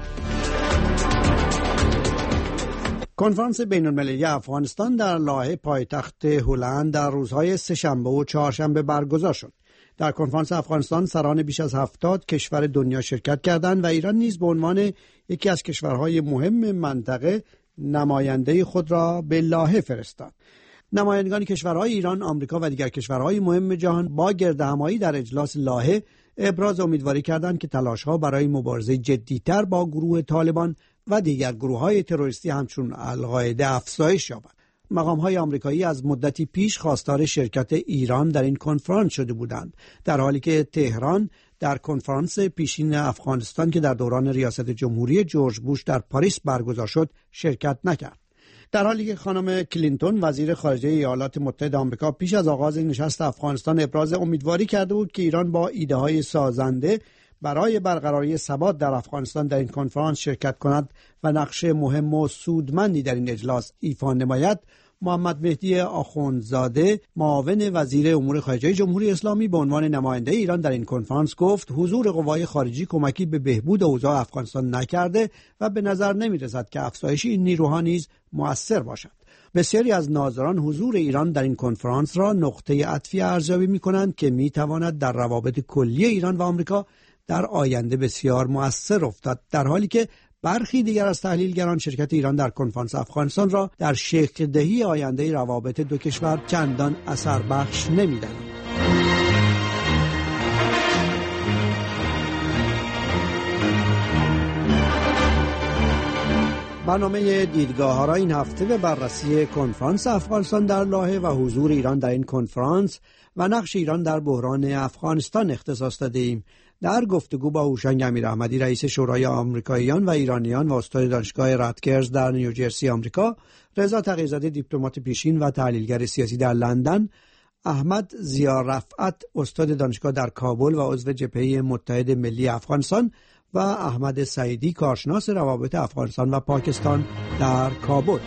کنفرانس بین‌المللی افغانستان در لاهه پایتخت هلند در روزهای سه‌شنبه و چهارشنبه برگزار شد. در کنفرانس افغانستان سران بیش از 70 کشور دنیا شرکت کردند و ایران نیز به عنوان یکی از کشورهای مهم منطقه نماینده خود را به لاهه فرستاد. نمایندگان کشورهای ایران، آمریکا و دیگر کشورهای مهم جهان با گردهمایی در اجلاس لاهه ابراز امیدواری کردند که تلاش‌ها برای مبارزه جدی‌تر با گروه طالبان و دیگر گروه‌های تروریستی همچون القاعده افزایش یابد. مقام‌های آمریکایی از مدتی پیش خواستار شرکت ایران در این کنفرانس شده بودند، در حالی که تهران در کنفرانس پیشین افغانستان که در دوران ریاست جمهوری جورج بوش در پاریس برگزار شد شرکت نکرد. در حالی که خانم کلینتون وزیر خارجه ایالات متحده آمریکا پیش از آغاز نشست افغانستان ابراز امیدواری کرده بود که ایران با ایده‌های سازنده برای برقراری ثبات در افغانستان در این کنفرانس شرکت کند و نقش مهم و سودمندی در این اجلاس ایفا نماید، محمد مهدی آخوندزاده معاون وزیر امور خارجه جمهوری اسلامی به عنوان نماینده ایران در این کنفرانس گفت حضور قوای خارجی کمکی به بهبود اوضاع افغانستان نکرده و به نظر نمی‌رسد که افزایش این نیروها نیز مؤثر باشد. بسیاری از ناظران حضور ایران در این کنفرانس را نقطه عطفی ارزیابی می‌کنند که می‌تواند در روابط کلی ایران و آمریکا در آینده بسیار مؤثر افتد، در حالی که برخی دیگر از تحلیلگران شرکت ایران در کنفرانس افغانستان را در شکل دهی آینده روابط دو کشور چندان اثر بخش نمی‌دانند. برنامه دیدگاه ها را این هفته به بررسی کنفرانس افغانستان در لاهه و حضور ایران در این کنفرانس و نقش ایران در بحران افغانستان اختصاص داده ایم. در گفتگو با هوشنگ امیراحمدی رئیس شورای آمریکاییان و ایرانیان و استاد دانشگاه راتگرز در نیوجرسی آمریکا، رضا تقی‌زاده دیپلمات پیشین و تحلیلگر سیاسی در لندن، احمد ضیا رفعت استاد دانشگاه در کابل و عضو جبهه متحد ملی افغانستان و احمد سعیدی کارشناس روابط افغانستان و پاکستان در کابل.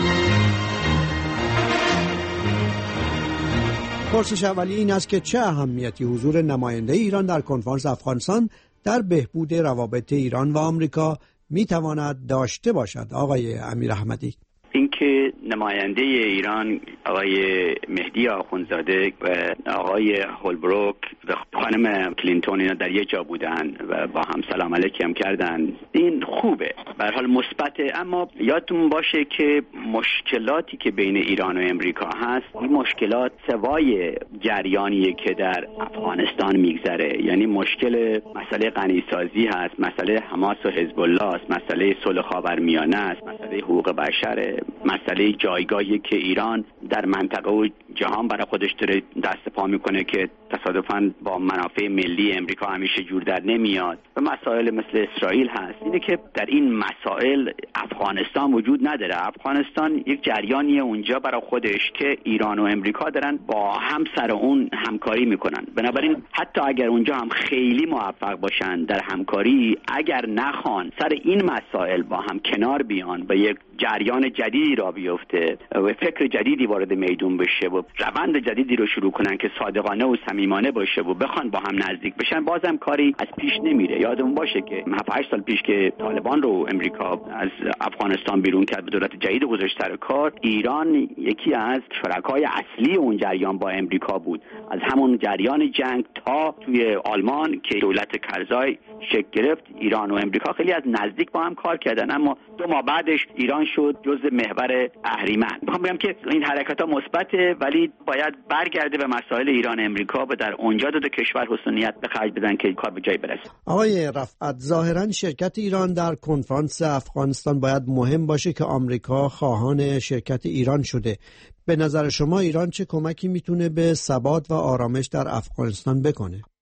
پرسش اولی این است که چه اهمیتی حضور نماینده ایران در کنفرانس افغانستان در بهبود روابط ایران و آمریکا میتواند داشته باشد؟ آقای امیراحمدی. اینکه نماینده ایران آقای مهدی آخوندزاده و آقای هولبروک و خانم کلینتون اینا در یک جا بودن و با هم سلام علیکی هم کردن، این خوبه، به هر حال مثبته. اما یادتون باشه که مشکلاتی که بین ایران و امریکا هست، این مشکلات سوای جریانیه که در افغانستان میگذره، یعنی مشکل مسئله غنیسازی هست، مسئله حماس و حزب الله است، مسئله صلح خاورمیانه است، مسئله حقوق بشر، مسئله جایگاهی که ایران در منطقه و جهان برای خودش داره دست پا میکنه که تصادفاً با منافع ملی امریکا همیشه جور در نمیاد، و مسائل مثل اسرائیل هست. اینه که در این مسائل افغانستان وجود نداره. افغانستان یک جریانیه اونجا برای خودش که ایران و امریکا دارن با هم سر اون همکاری میکنن. بنابراین حتی اگر اونجا هم خیلی موفق باشن در همکاری، اگر نخوان سر این مسائل با هم کنار بیان و یک جریان جدیدی را بیفته و فکر جدیدی وارد میدون بشه و روند جدیدی رو شروع کنن که صادقانه و صمیمانه باشه و بخوان با هم نزدیک بشن، بازم کاری از پیش نمیره. یادمون باشه که 7-8 سال پیش که طالبان رو امریکا از افغانستان بیرون کرد، به دولت جدید گذاشت سر کار، ایران یکی از شرکای اصلی اون جریان با امریکا بود. از همون جریان جنگ تا توی آلمان که دولت کرزای شکل گرفت، ایران و امریکا خیلی از نزدیک با هم کار کردن، اما 2 ماه بعدش ایران شد جزء محور اهریمن. میخوام بگم که این حرکت‌ها مثبته، ولی باید برگرده به مسائل ایران امریکا و در اونجا دو کشور حسنیت به خرج بدن که کار به جای برسه. آقای رفعت، ظاهراً شرکت ایران در کنفرانس افغانستان باید مهم باشه که آمریکا خواهان شرکت ایران شده. به نظر شما ایران چه کمکی میتونه به ثبات و آرامش در افغانستان بکنه؟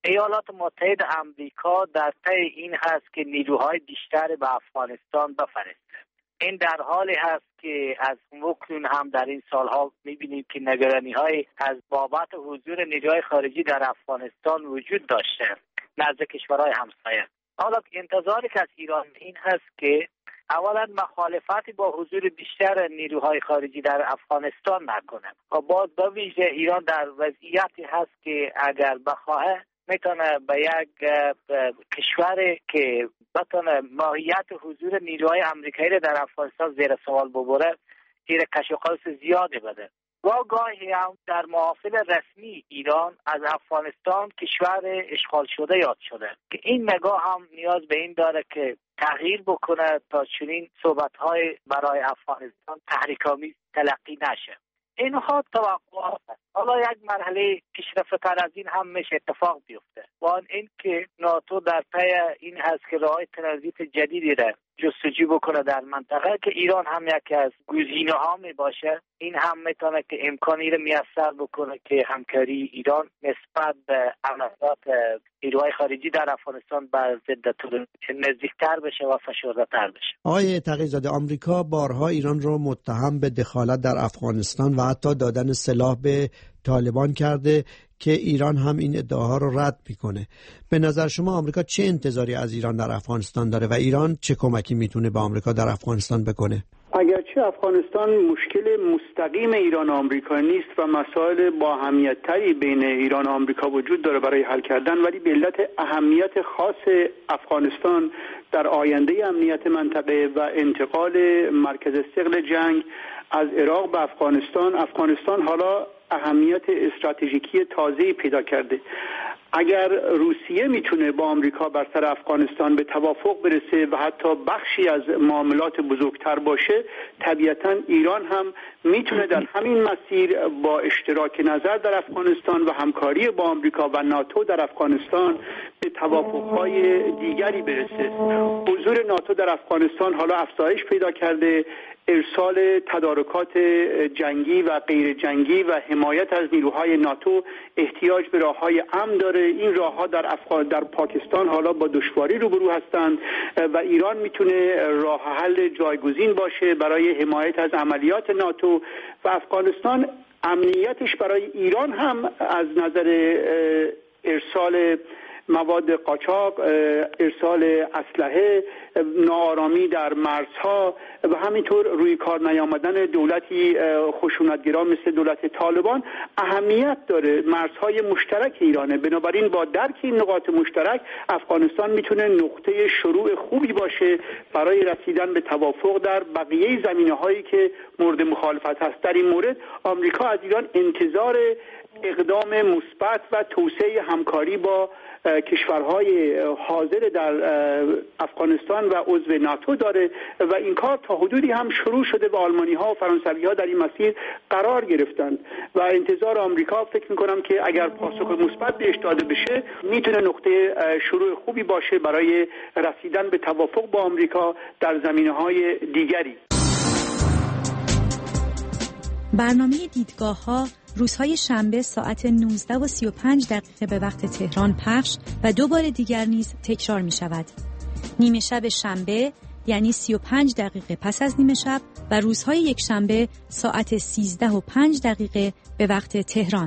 ایالات متحده آمریکا در طی این هست که نیروهای بیشتر به افغانستان بفرسته. این در حالی هست که از مکنون هم در این سالها می‌بینیم که نگرانی‌های از بابت حضور نیروهای خارجی در افغانستان وجود داشته نزد کشورهای همسایه. حالا انتظاری که از ایران این هست که اولا مخالفتی با حضور بیشتر نیروهای خارجی در افغانستان نکنه و باز به ویژه ایران در وضعیتی هست که اگر بخواه میتونه به یک کشوری که بتونه ماهیت حضور نیروهای آمریکایی در افغانستان زیر سوال ببره زیر کشمکش زیادی بده. و گاهی هم در محافل رسمی ایران از افغانستان کشور اشغال شده یاد شده که این نگاه هم نیاز به این داره که تغییر بکنه تا چنین صحبت‌های برای افغانستان تحریک‌آمیز تلقی نشه. اینها توقعات است. حالا یک مرحله پیشرفت‌تر از این هم میشه اتفاق بیفته و آن این که ناتو در پی این هست که راه ترانزیت جدیدی را جستجو بکنه در منطقه که ایران هم یکی از گزینه‌ها می باشه. این هم میتونه که امکانی را میسر بکنه که همکاری ایران نسبت به عملیات نیروهای خارجی در افغانستان به ضد نزدیکتر بشه و فشرده‌تر بشه. آقای تقی‌زاده، آمریکا بارها ایران رو متهم به دخالت در افغانستان و حتی دادن سلاح به طالبان کرده که ایران هم این ادعاها رو رد میکنه. به نظر شما آمریکا چه انتظاری از ایران در افغانستان داره و ایران چه کمکی میتونه به آمریکا در افغانستان بکنه؟ اگرچه افغانستان مشکل مستقیم ایران و آمریکا نیست و مسائل با اهمیت‌تری بین ایران و آمریکا وجود داره برای حل کردن، ولی به علت اهمیت خاص افغانستان در آینده امنیت منطقه و انتقال مرکز ثقل جنگ از عراق به افغانستان حالا اهمیت استراتژیکی تازه‌ای پیدا کرده. اگر روسیه میتونه با آمریکا بر سر افغانستان به توافق برسه و حتی بخشی از معاملات بزرگتر باشه، طبیعتا ایران هم میتونه در همین مسیر با اشتراک نظر در افغانستان و همکاری با آمریکا و ناتو در افغانستان به توافق‌های دیگری برسه. حضور ناتو در افغانستان حالا افزایش پیدا کرده. ارسال تدارکات جنگی و غیر جنگی و حمایت از نیروهای ناتو احتیاج به راههای امن داره. این راهها در پاکستان حالا با دشواری روبرو هستند و ایران میتونه راه حل جایگزین باشه برای حمایت از عملیات ناتو و افغانستان. امنیتش برای ایران هم از نظر ارسال مواد قاچاق، ارسال اسلحه، ناآرامی در مرزها و همینطور روی کار نیامدن دولتی خشونتگرا مثل دولت طالبان اهمیت داره. مرزهای مشترک ایرانه، بنابراین با درک این نقاط مشترک افغانستان میتونه نقطه شروع خوبی باشه برای رسیدن به توافق در بقیه زمینه‌هایی که مورد مخالفت هست. در این مورد آمریکا از ایران انتظار اقدام مثبت و توسعه همکاری با کشورهای حاضر در افغانستان و عضو ناتو داره و این کار تا حدودی هم شروع شده و آلمانی‌ها و فرانسوی‌ها در این مسیر قرار گرفتند و انتظار آمریکا فکر می‌کنم که اگر پاسخ مثبت بهش داده بشه میتونه نقطه شروع خوبی باشه برای رسیدن به توافق با آمریکا در زمینه‌های دیگری. برنامه دیدگاه‌ها روزهای شنبه ساعت 19:35 به وقت تهران پخش و دوباره دیگر نیز تکرار می شود. نیمه شب شنبه یعنی 35 دقیقه پس از نیمه شب و روزهای یک شنبه ساعت 13:05 به وقت تهران.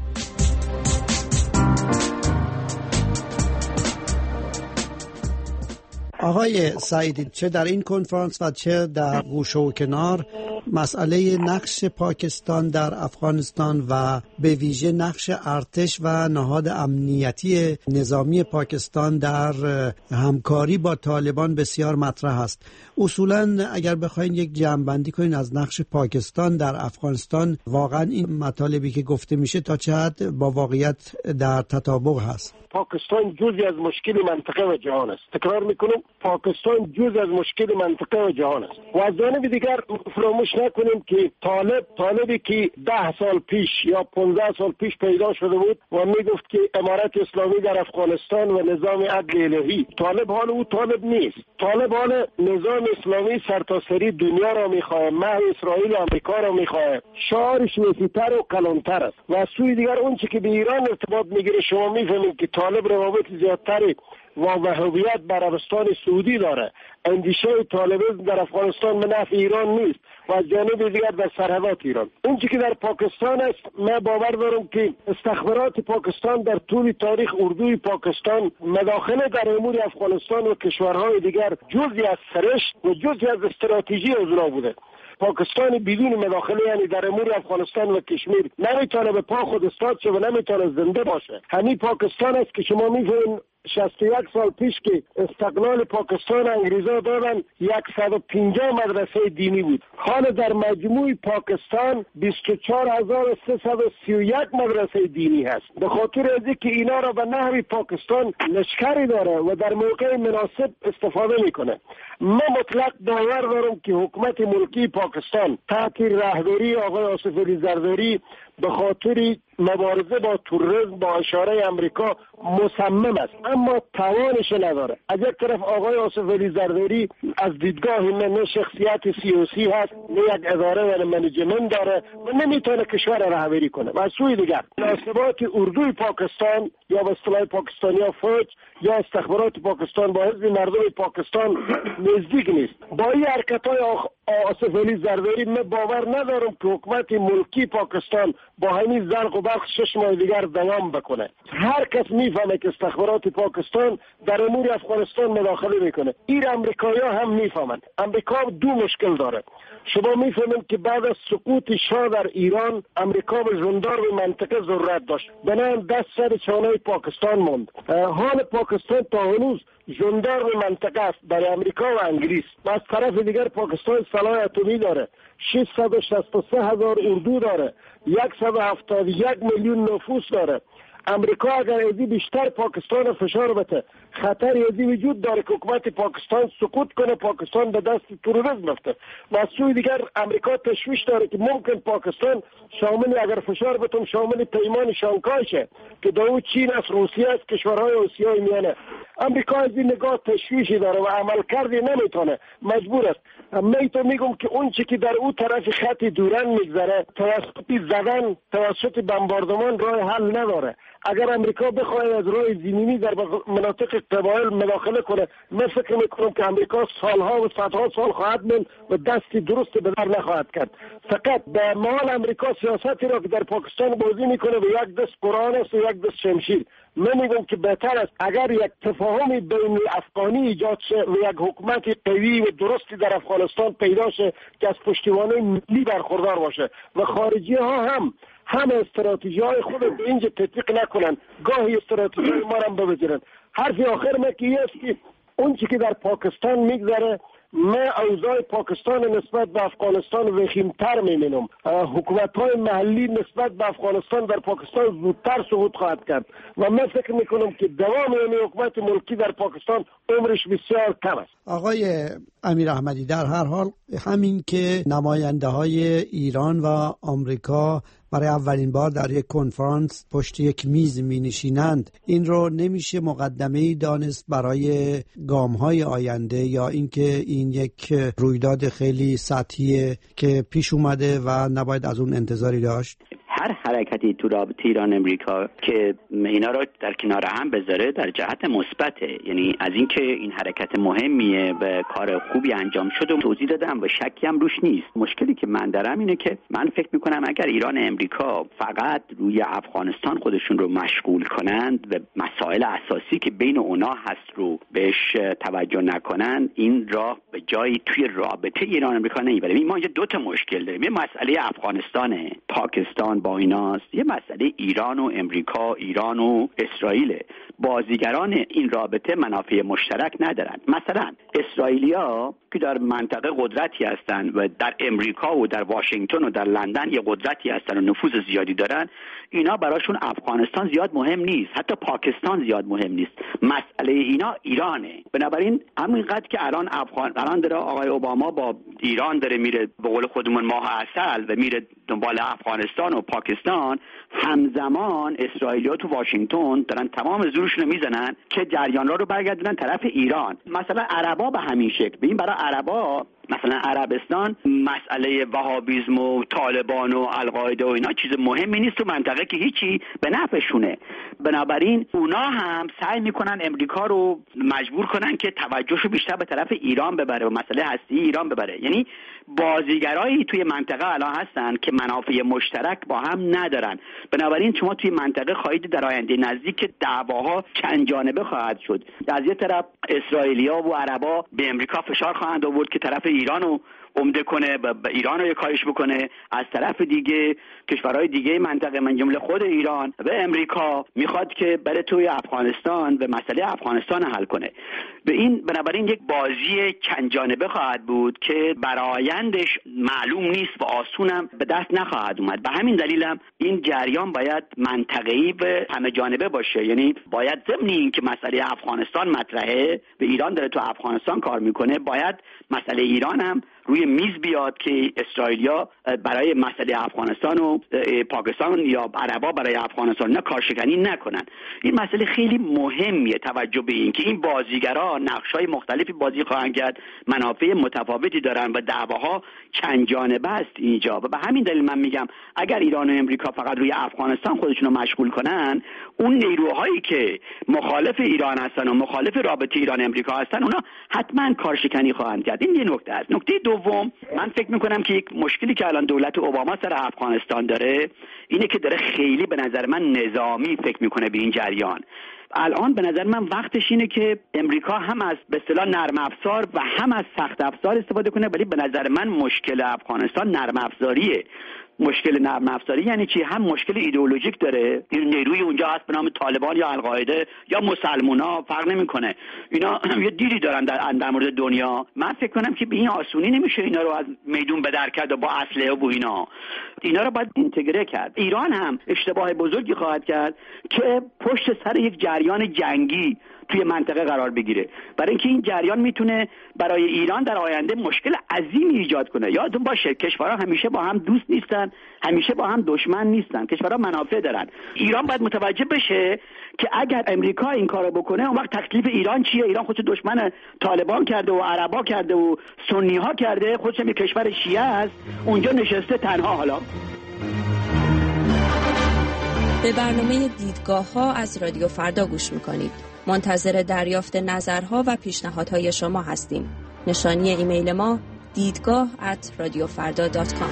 آقای سعیدی، چه در این کنفرانس و چه در گوشه و کنار مسئله نقش پاکستان در افغانستان و به ویژه نقش ارتش و نهاد امنیتی نظامی پاکستان در همکاری با طالبان بسیار مطرح است. اصولا اگر بخواین یک جمع‌بندی کنین از نقش پاکستان در افغانستان، واقعا این مطالبی که گفته میشه تا چه حد با واقعیت در تطابق هست؟ پاکستان جزئی از مشکل منطقه و جهان است. تکرار میکنم، پاکستان جزئی از مشکل منطقه و جهان است و از جانب دیگر فراموش فراموش نکنیم که طالبی که 10 سال پیش یا 15 سال پیش پیدا شده بود و میگفت که امارت اسلامی در افغانستان و نظام عدل الهی، طالب حال او طالب نیست. طالب حال نظام اسلامی سرتاسری دنیا را میخواه، محو اسرائیل و آمریکا را میخواه. شعارش وسیع‌تر و کلانتر است. و از سوی دیگر اون چی که به ایران ارتباط میگیره، شما میفهمید که طالب روابط زیادتری و وهابیت به عربستان سعودی داره. اندیشه طالبان در افغانستان به نفع ایران نیست و از جانب دیگر در سرحدات ایران. اون چیزی که در پاکستان است، من باور دارم که استخبارات پاکستان در طول تاریخ اردوی پاکستان مداخله در امور افغانستان و کشورهای دیگر جزئی از سرشت و جزئی از استراتژی اونا بوده. پاکستان بدون مداخله یعنی در امور افغانستان و کشمیر نمیتونه به پا خود استاد شه و نمیتونه زنده باشه. همین پاکستان است که شما میفهمید 61 سال پیش که استقلال پاکستان انگریزا دادن 150 مدرسه دینی بود. حال در مجموع پاکستان 24331 مدرسه دینی هست. به خاطر از اینکه اینا را به نحوی پاکستان لشکری داره و در موقع مناسب استفاده میکنه. من مطلق باور دارم که حکومت ملکی پاکستان تحت رهبری آقای آصف علی زرداری به خاطر مبارزه با تروریسم با اشاره امریکا مصمم است، اما توانش نداره. از یک طرف آقای آصف علی زرداری از دیدگاه من شخصیت سیاسی هست، نه یک اداره و منیجمنت داره و نمیتونه کشور را رهبری کنه. و از سوی دیگر مناسبات اردوی پاکستان یا به اصطلاح پاکستانیا فوج یا استخبارات پاکستان با حزب مردم پاکستان نزدیک نیست. با این حرکت‌های آصف علی زرداری من باور ندارم که حکومت ملکی پاکستان با همین زرق و برق 6 ماه دیگر دوام بکنه. هر کس میفهمه که استخبارات پاکستان در امور افغانستان مداخله میکنه. این امریکایی‌ها هم میفهمن. امریکا دو مشکل داره. شما میفهمید که بعد از سقوط شاه در ایران امریکا به ژاندارم منطقه ضرورت داشت. بنابراین دست سر چانه پاکستان موند. حال پاکستان تا هنوز ژاندارم منطقه است برای امریکا و انگلیس. و از طرف دیگر پاکستان سلاح اتمی داره. 663,000 اردو داره. 171 میلیون نفوس داره. امریکا اگر ازی بیشتر پاکستان فشار بده، خطر ازی وجود داره که حکومت پاکستان سقوط کنه، پاکستان به دست تروریسم بفته. و از سوی دیگر امریکا تشویش داره که ممکن پاکستان شامل اگر فشار بتون شامل پیمان شانگهای شه که دو چین است، روسیه است، کشورهای آسیای میانه. امریکا از این نگاه تشویشی داره و عمل کردی نمیتونه، مجبور است. من میگم که اون چی که در اون طرف خط دورن میگذره توسط زدن، توسط بمباردمان راه حل نداره. اگر امریکا بخواد از راه زمینی در مناطق قبایل مداخله کنه، من فکر میکنم که امریکا سالها و صدها سال خواهد موند و دستی درست به در نخواهد کرد. فقط به مال امریکا سیاستی را که در پاکستان بازی میکنه به یک دست قرآن است و یک دست شمشیر. من میگم که بهتر است اگر یک تفاهمی بین افغانی ایجاد شه و یک حکومت قوی و درستی در افغانستان پیدا شه که از پشتیبانی ملی برخوردار باشه و خارجی ها هم استراتژی های خود به اینجا تطبیق نکنن، گاهی استراتژی ما را بپذیرن. حرف آخر من که است که اون چی که در پاکستان میگذره، من اوضاع پاکستان نسبت به افغانستان وخیمتر میبینم. حکومت‌های محلی نسبت به افغانستان در پاکستان زودتر سقوط خواهد کرد و من فکر میکنم که دوام این حکومت ملکی در پاکستان عمرش بسیار کم است. آقای امیر احمدی، در هر حال همین که نماینده های ایران و آمریکا برای اولین بار در یک کنفرانس پشت یک میز می نشینند، این رو نمیشه مقدمه‌ای دانست برای گام‌های آینده، یا اینکه این یک رویداد خیلی سطحیه که پیش اومده و نباید از اون انتظاری داشت؟ هر حرکتی تو رابطه ایران امریکا که اینا رو در کنار هم بذاره در جهت مثبته، یعنی از اینکه این حرکت مهمیه و کار خوبی انجام شده توضیح دادم و شکی هم روش نیست. مشکلی که من دارم اینه که من فکر میکنم اگر ایران و امریکا فقط روی افغانستان خودشون رو مشغول کنند و مسائل اساسی که بین اونا هست رو بهش توجه نکنند، این راه به جایی توی رابطه ایران و امریکا نمیبره. ما اینجا دو تا مشکل داریم، یه مسئله افغانستانه، پاکستان با ایناست، یه مسئله ایران و امریکا، ایران و اسرائیل. بازیگران این رابطه منافع مشترک ندارن. مثلا اسرائیلیا که در منطقه قدرتی هستن و در امریکا و در واشنگتن و در لندن یه قدرتی هستن و نفوذ زیادی دارن، اینا براشون افغانستان زیاد مهم نیست، حتی پاکستان زیاد مهم نیست. مسئله اینا ایرانه. بنابراین همینقدر که الان داره آقای اوباما با ایران داره میره به قول خودمون ماه عسل و میره دنبال افغانستان و پاکستان، همزمان اسرائیلی‌ها تو واشنگتن دارن تمام زورشون رو میزنن که جریان رو برگردونن طرف ایران. مثلا عربا به همین شکل. ببین برای عربا مثلا عربستان مسئله وهابیسم و طالبان و القاعده و اینا چیز مهمی نیست تو منطقه که هیچی به نفعشونه. بنابراین اونا هم سعی میکنن امریکا رو مجبور کنن که توجهشو بیشتر به طرف ایران ببره و مسئله هستی ایران ببره. یعنی بازیگرایی توی منطقه الان هستن که منافع مشترک با هم ندارن. بنابراین شما توی منطقه خواهید در آینده نزدیک که دعواها چند جانبه خواهد شد. از یه طرف اسرائیلیا و عربا به امریکا فشار خواهند آورد که طرف ایرانو عمده کنه، به ایران رو کاهش بکنه. از طرف دیگه کشورهای دیگه منطقه من جمله خود ایران و امریکا میخواد که بره توی افغانستان و مسئله افغانستان حل کنه. بنابراین یک بازی چند جانبه خواهد بود که برآیندش معلوم نیست و آسونم به دست نخواهد اومد. به همین دلیلم این جریان باید منطقه‌ای و همه جانبه باشه. یعنی باید ضمن این که مسئله افغانستان مطرحه و ایران داره تو افغانستان کار میکنه، باید مسئله ایران هم روی میز بیاد که اسرائیلیا برای مسئله افغانستان و پاکستان یا عربا برای افغانستان نه کارشکنی نکنن. این مسئله خیلی مهمیه، توجه به این که این بازیگرا نقش‌های مختلفی بازی خواهند کرد، منافع متفاوتی دارن و دعواها چند جانبه است اینجا. و به همین دلیل من میگم اگر ایران و امریکا فقط روی افغانستان خودشون رو مشغول کنن، اون نیروهایی که مخالف ایران هستن و مخالف رابطه ایران امریکا هستن اونا حتما کارشکنی خواهند کرد. این یه نکته است. نکته دوم، من فکر میکنم که یک مشکلی که الان دولت اوباما سر افغانستان داره اینه که داره خیلی به نظر من نظامی فکر میکنه به این جریان. الان به نظر من وقتش اینه که امریکا هم از به اصطلاح نرم افزار و هم از سخت افزار استفاده کنه، ولی به نظر من مشکل افغانستان نرم افزاریه. مشکل نرم افزاری یعنی چی؟ هم مشکل ایدئولوژیک داره، این نیروی اونجا هست به نام طالبان یا القاعده یا مسلمونا، فرق نمیکنه، اینا یه دیری دارن در مورد دنیا. من فکر کنم که به این آسونی نمیشه اینا رو از میدون به در کرد و با اسلحه و اینا رو باید اینتگره کرد. ایران هم اشتباه بزرگی خواهد کرد که پشت سر یک جریان جنگی توی منطقه قرار بگیره، برای اینکه این جریان میتونه برای ایران در آینده مشکل عظیمی ایجاد کنه. یادتون باشه کشورها همیشه با هم دوست نیستن، همیشه با هم دشمن نیستن، کشورها منافع دارن. ایران باید متوجه بشه که اگر امریکا این کارو بکنه اون وقت تکلیف ایران چیه؟ ایران خودش دشمن طالبان کرده و عربا کرده و سنی ها کرده، خودش هم یک کشور شیعه است، اونجا نشسته تنها. حالا به برنامه دیدگاه‌ها از رادیو فردا گوش میکنید. منتظر دریافت نظرها و پیشنهادهای شما هستیم. نشانی ایمیل ما دیدگاه@radiofarda.com.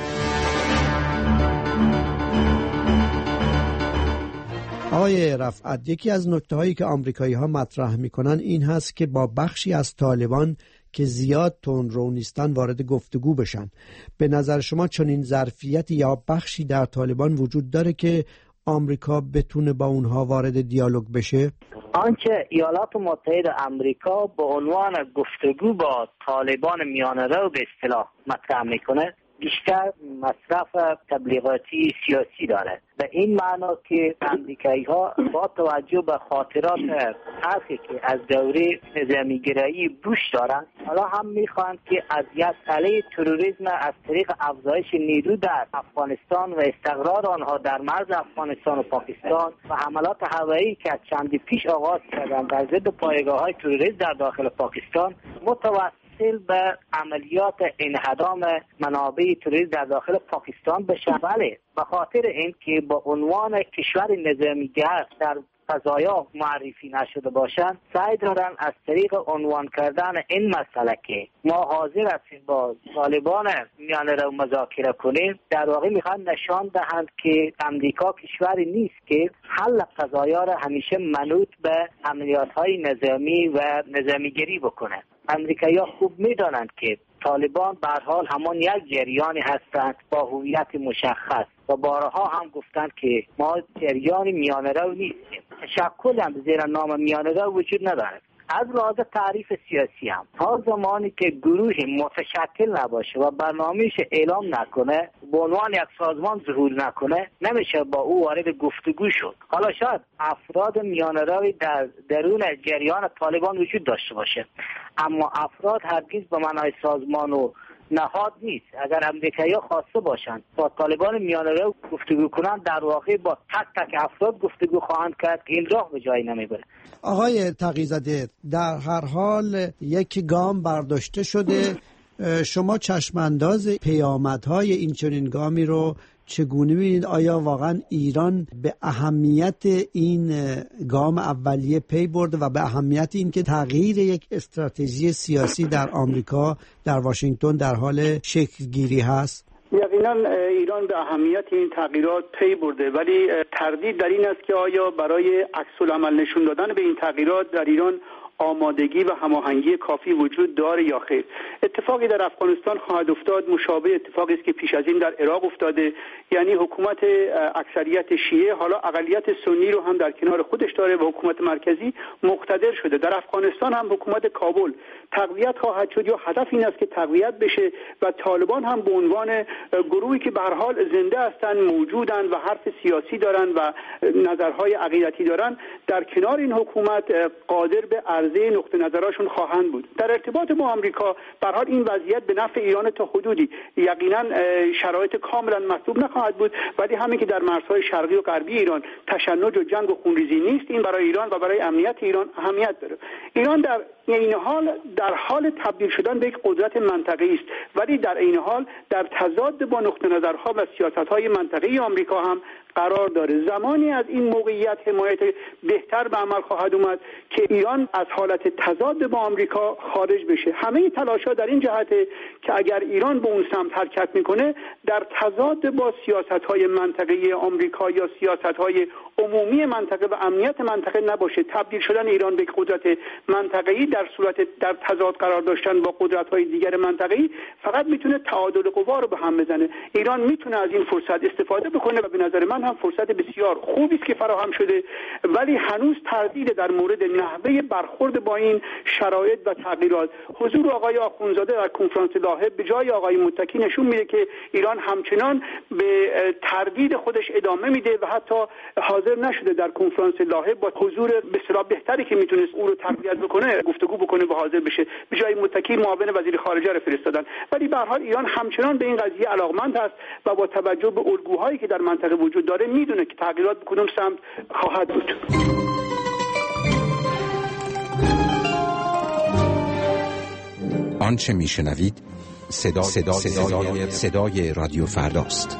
آقای رفعت، یکی از نکته‌هایی که آمریکایی‌ها مطرح می‌کنن این هست که با بخشی از طالبان که زیاد تندرو نیستن وارد گفتگو بشن. به نظر شما چنین ظرفیتی یا بخشی در طالبان وجود داره که آمریکا بتونه با اونها وارد دیالوگ بشه؟ آنچه ایالات متحده آمریکا به عنوان گفتگو با طالبان میانه‌رو به اصطلاح مطرح میکنه بیشتر مصرف تبلیغاتی سیاسی داره. به این معنا که امریکایی‌ها با توجه به خاطرات تلخی که از دوره نظامی‌گرایی بوش دارن، حالا هم می‌خواهند که اذیت علیه تروریسم از طریق افزایش نیرو در افغانستان و استقرار آنها در مرز افغانستان و پاکستان و حملات هوایی که از چندی پیش آغاز کردند در ضد پایگاه‌های تروریسم در داخل پاکستان متوسط به عملیات انهدام منابع تروریسم در داخل پاکستان بشه. ولی به خاطر این که با عنوان کشور نظامی‌گر در قضایا معرفی نشده باشند، سعی دارن از طریق عنوان کردن این مسئله که ما حاضر هستیم با طالبان میانه‌رو مذاکره کنیم، در واقع میخوان نشان دهند که امریکا کشوری نیست که حل قضایا را همیشه منوط به عملیات‌های نظامی و نظامی‌گری بکنه. امریکایی‌ها خوب میدانند که طالبان به هر حال همان یک جریانی هستند با هویت مشخص و بارها هم گفتند که ما جریان میانه‌رو نیستیم. تشکل هم زیر نام میانه‌رو وجود ندارد. از لحاظ تعریف سیاسی هم تا زمانی که گروه متشکل نباشه و برنامه‌اش اعلام نکنه، به عنوان یک سازمان ظهور نکنه، نمیشه با او وارد گفتگو شد. حالا شاید افراد میانه‌روی در درون جریان طالبان وجود داشته باشه، اما افراد هرگز به معنای سازمان و نهاد نیست. اگر امریکایی‌ها خواسته باشند با طالبان میانه‌رو گفتگو کنند، در واقع با تک تک افراد گفتگو خواهند کرد که این راه به جایی نمیبره. آقای تقی‌زاده، در هر حال یک گام برداشته شده. شما چشمانداز پیامدهای این چنین گامی رو چگونه می‌بینید؟ آیا واقعا ایران به اهمیت این گام اولیه پی برده و به اهمیت این که تغییر یک استراتژی سیاسی در آمریکا، در واشنگتن در حال شکل گیری هست؟ یقینا ایران به اهمیت این تغییرات پی برده، ولی تردید در این است که آیا برای عکس‌العمل نشون دادن به این تغییرات در ایران آمادگی و هماهنگی کافی وجود داره یا خیر. اتفاقی در افغانستان خواهد افتاد مشابه اتفاقی است که پیش از این در عراق افتاده، یعنی حکومت اکثریت شیعه حالا اقلیت سنی رو هم در کنار خودش داره و حکومت مرکزی مقتدر شده. در افغانستان هم حکومت کابل تقویت خواهد شد یا هدف این است که تقویت بشه و طالبان هم به عنوان گروهی که به هر حال زنده هستند، موجودند و حرف سیاسی دارن و نظرهای عقیدتی دارن، در کنار این حکومت قادر به عرضه نقطه نظرشون خواهند بود. در ارتباط با آمریکا به هر حال این وضعیت به نفع ایران تا حدودی، یقینا شرایط کاملا مطلوب نخواهد بود، ولی همین که در مرزهای شرقی و غربی ایران تشنج و جنگ و خونریزی نیست، این برای ایران و برای امنیت ایران اهمیت داره. ایران در این حال در حال تبدیل شدن به یک قدرت منطقه‌ای است، ولی در این حال در تضاد با نقطه نظرها و سیاست‌های منطقه‌ای آمریکا هم قرار داره. زمانی از این موقعیت حمایت بهتر به عمل خواهد اومد که ایران از حالت تضاد با آمریکا خارج بشه. همه تلاش‌ها در این جهته که اگر ایران به اون سمت حرکت میکنه، در تضاد با سیاست‌های منطقه‌ای آمریکا یا سیاست‌های عمومی منطقه و امنیت منطقه نباشه. تبدیل شدن ایران به قدرت منطقه‌ای در صورت در تضاد قرار داشتن با قدرت‌های دیگر منطقه‌ای فقط میتونه تعادل قوا رو به هم بزنه. ایران میتونه از این فرصت استفاده بکنه و به نظر من هم فرصت بسیار خوبی است که فراهم شده، ولی هنوز تردید در مورد نحوه برخورد با این شرایط و تغییرات. حضور آقای آخوندزاده در کنفرانس لاهه به جای آقای متکی نشون میده که ایران همچنان به تردید خودش ادامه میده و حتی حاضر نشده در کنفرانس لاهه با حضور به اصطلاح بهتری که میتونست او رو تقویت بکنه گفتگو بکنه و حاضر بشه. به جای متکی معاون وزیر خارجه رو فرستادن، ولی به هر حال ایران همچنان به این قضیه علاقمند است و با توجه به الگوهایی که در منطقه وجود داره میدونه که تغییرات به کدوم سمت خواهد بود. آنچه میشنوید صدای رادیو فرداست.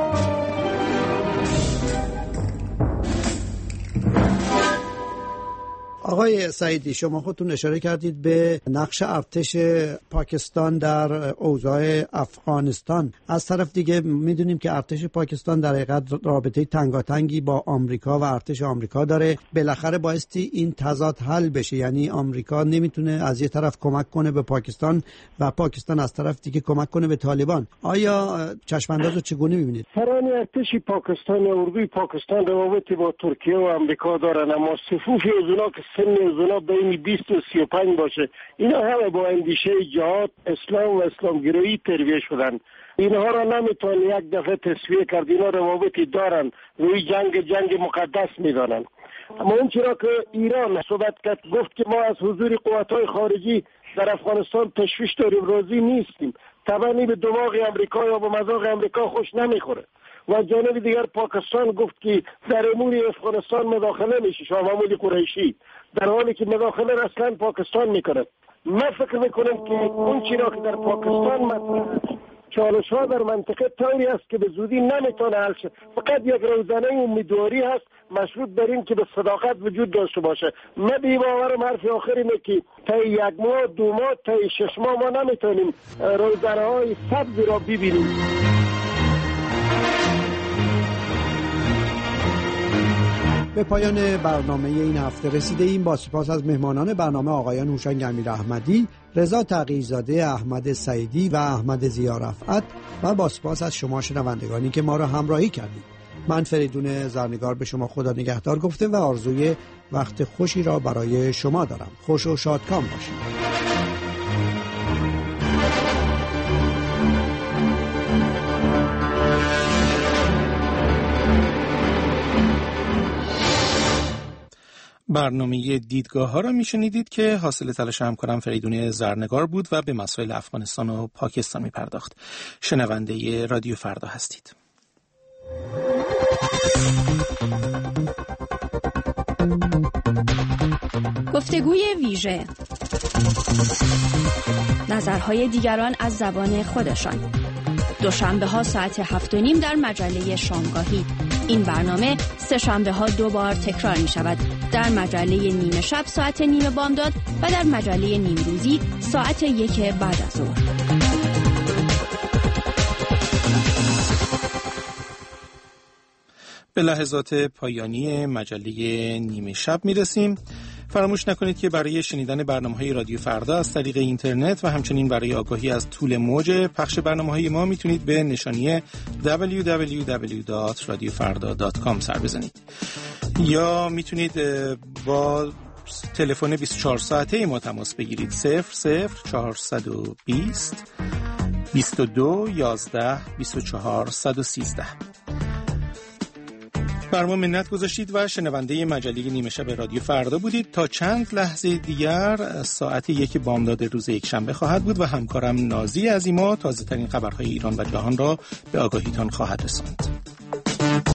آقای سعیدی، شما خودتون اشاره کردید به نقش ارتش پاکستان در اوضاع افغانستان. از طرف دیگه میدونیم که ارتش پاکستان در حقیقت رابطه تنگاتنگی با آمریکا و ارتش آمریکا داره. بالاخره بایستی این تضاد حل بشه، یعنی آمریکا نمیتونه از یه طرف کمک کنه به پاکستان و پاکستان از طرف دیگه کمک کنه به طالبان. آیا چشمانداز رو چگونه میبینید؟ سران ارتش پاکستان یا اردوی پاکستان روابطی با ترکیه و آمریکا دارن، اما صفوف از اونا که سن از اونا بین 20 و 35 باشه، اینا همه با اندیشه جهاد، اسلام و اسلامگرایی تربیه شدن. اینها را نمیتون یک دفعه تصفیه کرد. اینا روابطی دارن، روی جنگ مقدس میدانن. اما اون چرا که ایران صحبت کرد، گفت که ما از حضور قوت‌های خارجی در افغانستان تشویش داریم، راضی نیستیم. طبعا به دماغ امریکا یا به مذاق امریکا خوش نمیخوره. و جانب دیگر پاکستان گفت که در امور افغانستان مداخله میشه، شاه محمود قریشی، در حالی که مداخله اصلا پاکستان میکنه. من فکر میکنم که اون چیزی که در پاکستان مطرح چالش ها در منطقه طوری است که به زودی نمیتونه حل شه. فقط یک روزنه امیدواری هست مشروط بر این که به صداقت وجود داشته باشه. من بی باورم حرف آخر اینه که تا 1 ماه 2 ماه تا 6 ماه ما نمیتونیم روزنه های سبز را ببینیم. به پایان برنامه این هفته رسیده ایم. با سپاس از مهمانان برنامه آقایان هوشنگ امیراحمدی، رضا تقی‌زاده، احمد سعیدی و احمد ضیا رفعت و با سپاس از شما شنوندگانی که ما را همراهی کردید. من فریدون زرنگار به شما خدا نگهدار گفتم و آرزوی وقت خوشی را برای شما دارم. خوش و شادکام باشید. برنامه دیدگاه ها را میشنیدید که حاصل تلاش همکارم فریدون زرنگار بود و به مسائل افغانستان و پاکستان میپرداخت. شنونده رادیو فردا هستید. گفتگوی ویژه، نظرهای دیگران از زبان خودشان. دوشنبه ها ساعت 7:30 در مجله شامگاهی. این برنامه سه شنبه ها 2 بار تکرار می شود، در مجله نیمه شب ساعت نیم بامداد و در مجله نیمروزی ساعت 1 بعد از ظهر. به لحظات پایانی مجله نیمه شب می رسیم. فراموش نکنید که برای شنیدن برنامه‌های رادیو فردا از طریق اینترنت و همچنین برای آگاهی از طول موج پخش برنامه‌های ما میتونید به نشانی www.radiofarda.com سر بزنید یا میتونید با تلفن 24 ساعته ما تماس بگیرید 00420 22 11 24 113. بر ما منت گذاشتید و شنونده مجله نیمه شب رادیو فردا بودید. تا چند لحظه دیگر ساعت 1 بامداد روز یکشنبه خواهد بود و همکارم نازی عظیما تازه ترین خبرهای ایران و جهان را به آگاهیتان خواهد رساند.